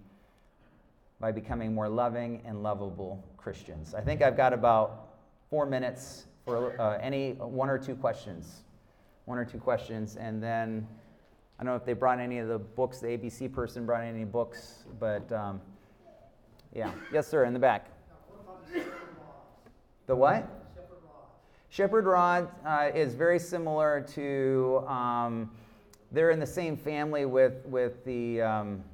by becoming more loving and lovable Christians. I think I've got about four minutes for uh, any one or two questions. One or two questions, and then I don't know if they brought any of the books, the A B C person brought any books, but um, yeah. Yes, sir, in the back. The what? Shepherd rod uh, is very similar to, um, they're in the same family with, with the um,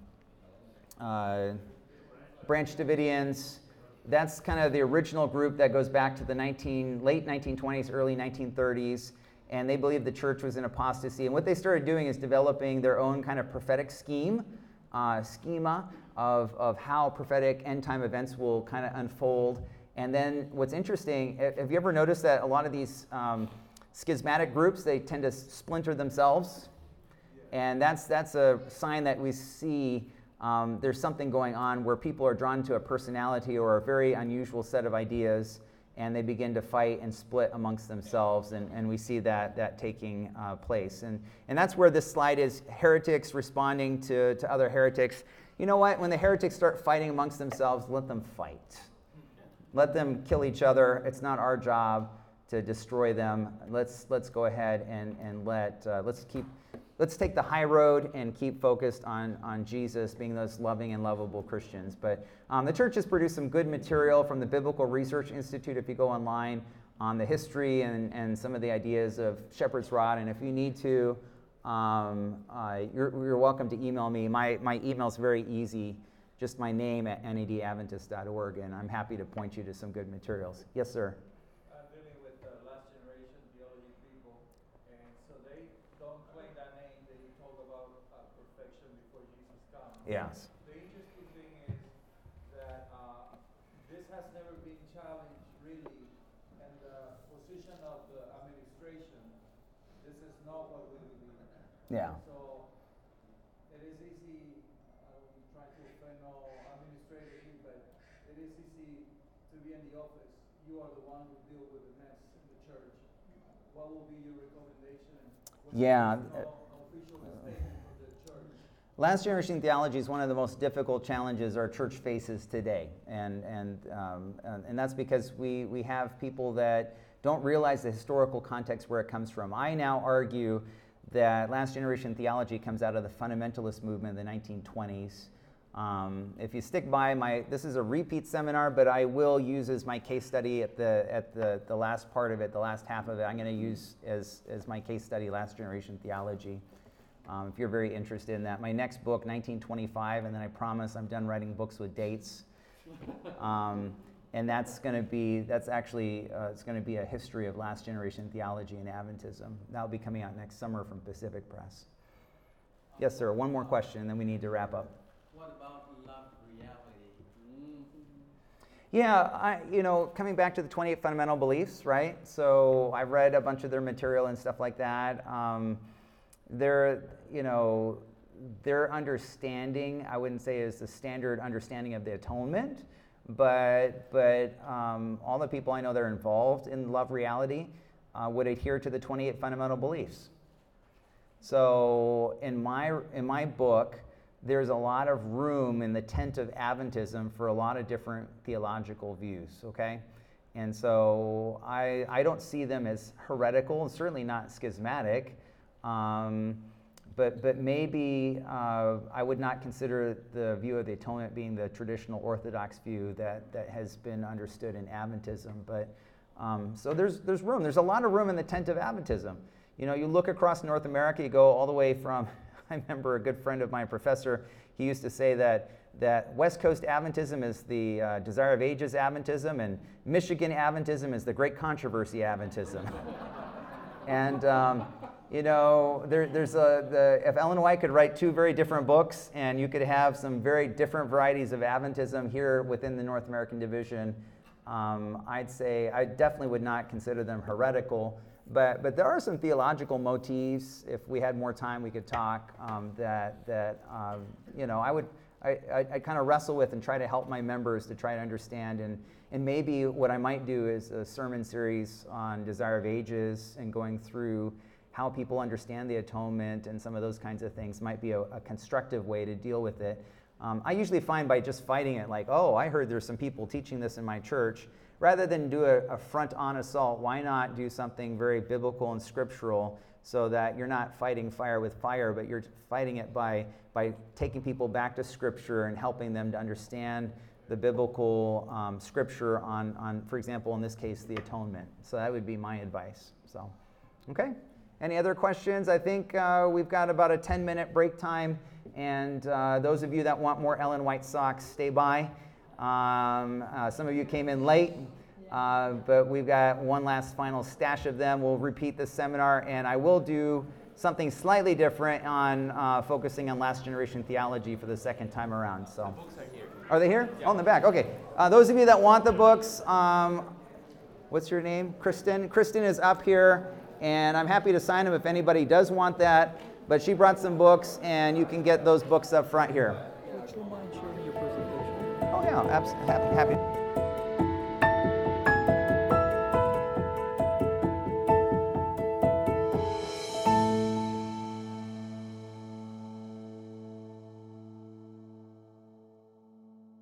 uh, Branch Davidians. That's kind of the original group that goes back to the nineteen, late nineteen twenties, early nineteen thirties. And they believed the church was in apostasy. And what they started doing is developing their own kind of prophetic scheme, uh, schema of, of how prophetic end-time events will kind of unfold. And then what's interesting, have you ever noticed that a lot of these um, schismatic groups, they tend to splinter themselves? And that's, that's a sign that we see um, there's something going on where people are drawn to a personality or a very unusual set of ideas, and they begin to fight and split amongst themselves, and, and we see that, that taking uh, place. And, and that's where this slide is, heretics responding to, to other heretics. You know what? When the heretics start fighting amongst themselves, let them fight. Let them kill each other. It's not our job to destroy them. Let's, let's go ahead and, and let, uh, let's keep, let's take the high road and keep focused on, on Jesus, being those loving and lovable Christians. But um, the church has produced some good material from the Biblical Research Institute, if you go online, on the history and, and some of the ideas of Shepherd's Rod. And if you need to, um, uh, you're, you're welcome to email me. My, my email's very easy, just my name at N A D Adventist dot org, and I'm happy to point you to some good materials. Yes, sir? I'm dealing with uh, last generation theology people, and so they don't claim that name. They talk about uh, perfection before Jesus comes. Yes. The interesting thing is that uh, this has never been challenged really, and the position of the administration, this is not what we believe. Yeah. So it is easy, I don't try to offend no administrator, but it is easy to be in the office. You are the one who deal with the mess in the church. What will be your recommendation? What's Yeah. the official statement of the church? Last generation theology is one of the most difficult challenges our church faces today, and and um, and, and that's because we we have people that don't realize the historical context where it comes from. I now argue that last generation theology comes out of the fundamentalist movement in the nineteen twenties. Um, if you stick by my, this is a repeat seminar, but I will use as my case study at the at the, the last part of it, the last half of it, I'm going to use as, as my case study last generation theology. Um, if you're very interested in that. My next book, nineteen twenty-five, and then I promise I'm done writing books with dates. Um, and that's going to be, that's actually, uh, it's going to be a history of last generation theology and Adventism. That'll be coming out next summer from Pacific Press. Yes, sir. One more question, and then we need to wrap up. What about love reality? Mm-hmm. Yeah, I, you know, coming back to the twenty-eight fundamental beliefs, right? So I've read a bunch of their material and stuff like that. Um, their, you know, their understanding, I wouldn't say is the standard understanding of the atonement, but but um, all the people I know that are involved in love reality uh, would adhere to the twenty-eight fundamental beliefs. So in my in my book, there's a lot of room in the tent of Adventism for a lot of different theological views, okay? And so I, I don't see them as heretical, and certainly not schismatic, um, but, but maybe uh, I would not consider the view of the atonement being the traditional Orthodox view that, that has been understood in Adventism. But, um, so there's, there's room. There's a lot of room in the tent of Adventism. You know, you look across North America, you go all the way from... I remember a good friend of mine, a professor, he used to say that, that West Coast Adventism is the uh, Desire of Ages Adventism, and Michigan Adventism is the Great Controversy Adventism. And, um, you know, there, there's a, the, if Ellen White could write two very different books, and you could have some very different varieties of Adventism here within the North American division, um, I'd say I definitely would not consider them heretical. But, but there are some theological motifs. If we had more time, we could talk. Um, that that um, you know, I would I, I, I kind of wrestle with and try to help my members to try to understand. And and maybe what I might do is a sermon series on Desire of Ages and going through how people understand the atonement and some of those kinds of things might be a, a constructive way to deal with it. Um, I usually find by just fighting it, like, oh, I heard there's some people teaching this in my church. Rather than do a, a front-on assault, why not do something very biblical and scriptural so that you're not fighting fire with fire, but you're fighting it by, by taking people back to Scripture and helping them to understand the biblical um, Scripture on, on, for example, in this case, the atonement. So that would be my advice. So, okay. Any other questions? I think uh, we've got about a ten-minute break time, and uh, those of you that want more Ellen White socks, stay by. Um, uh, some of you came in late, uh, but we've got one last final stash of them. We'll repeat this seminar, and I will do something slightly different on uh, focusing on last generation theology for the second time around. So, The books are here. Are they here? Yeah. Oh, in the back. Okay. Uh, those of you that want the books, um, what's your name? Kristen. Kristen is up here, and I'm happy to sign them if anybody does want that. But she brought some books, and you can get those books up front here. Would you mind sharing your presentation? Oh yeah, abs- happy. happy.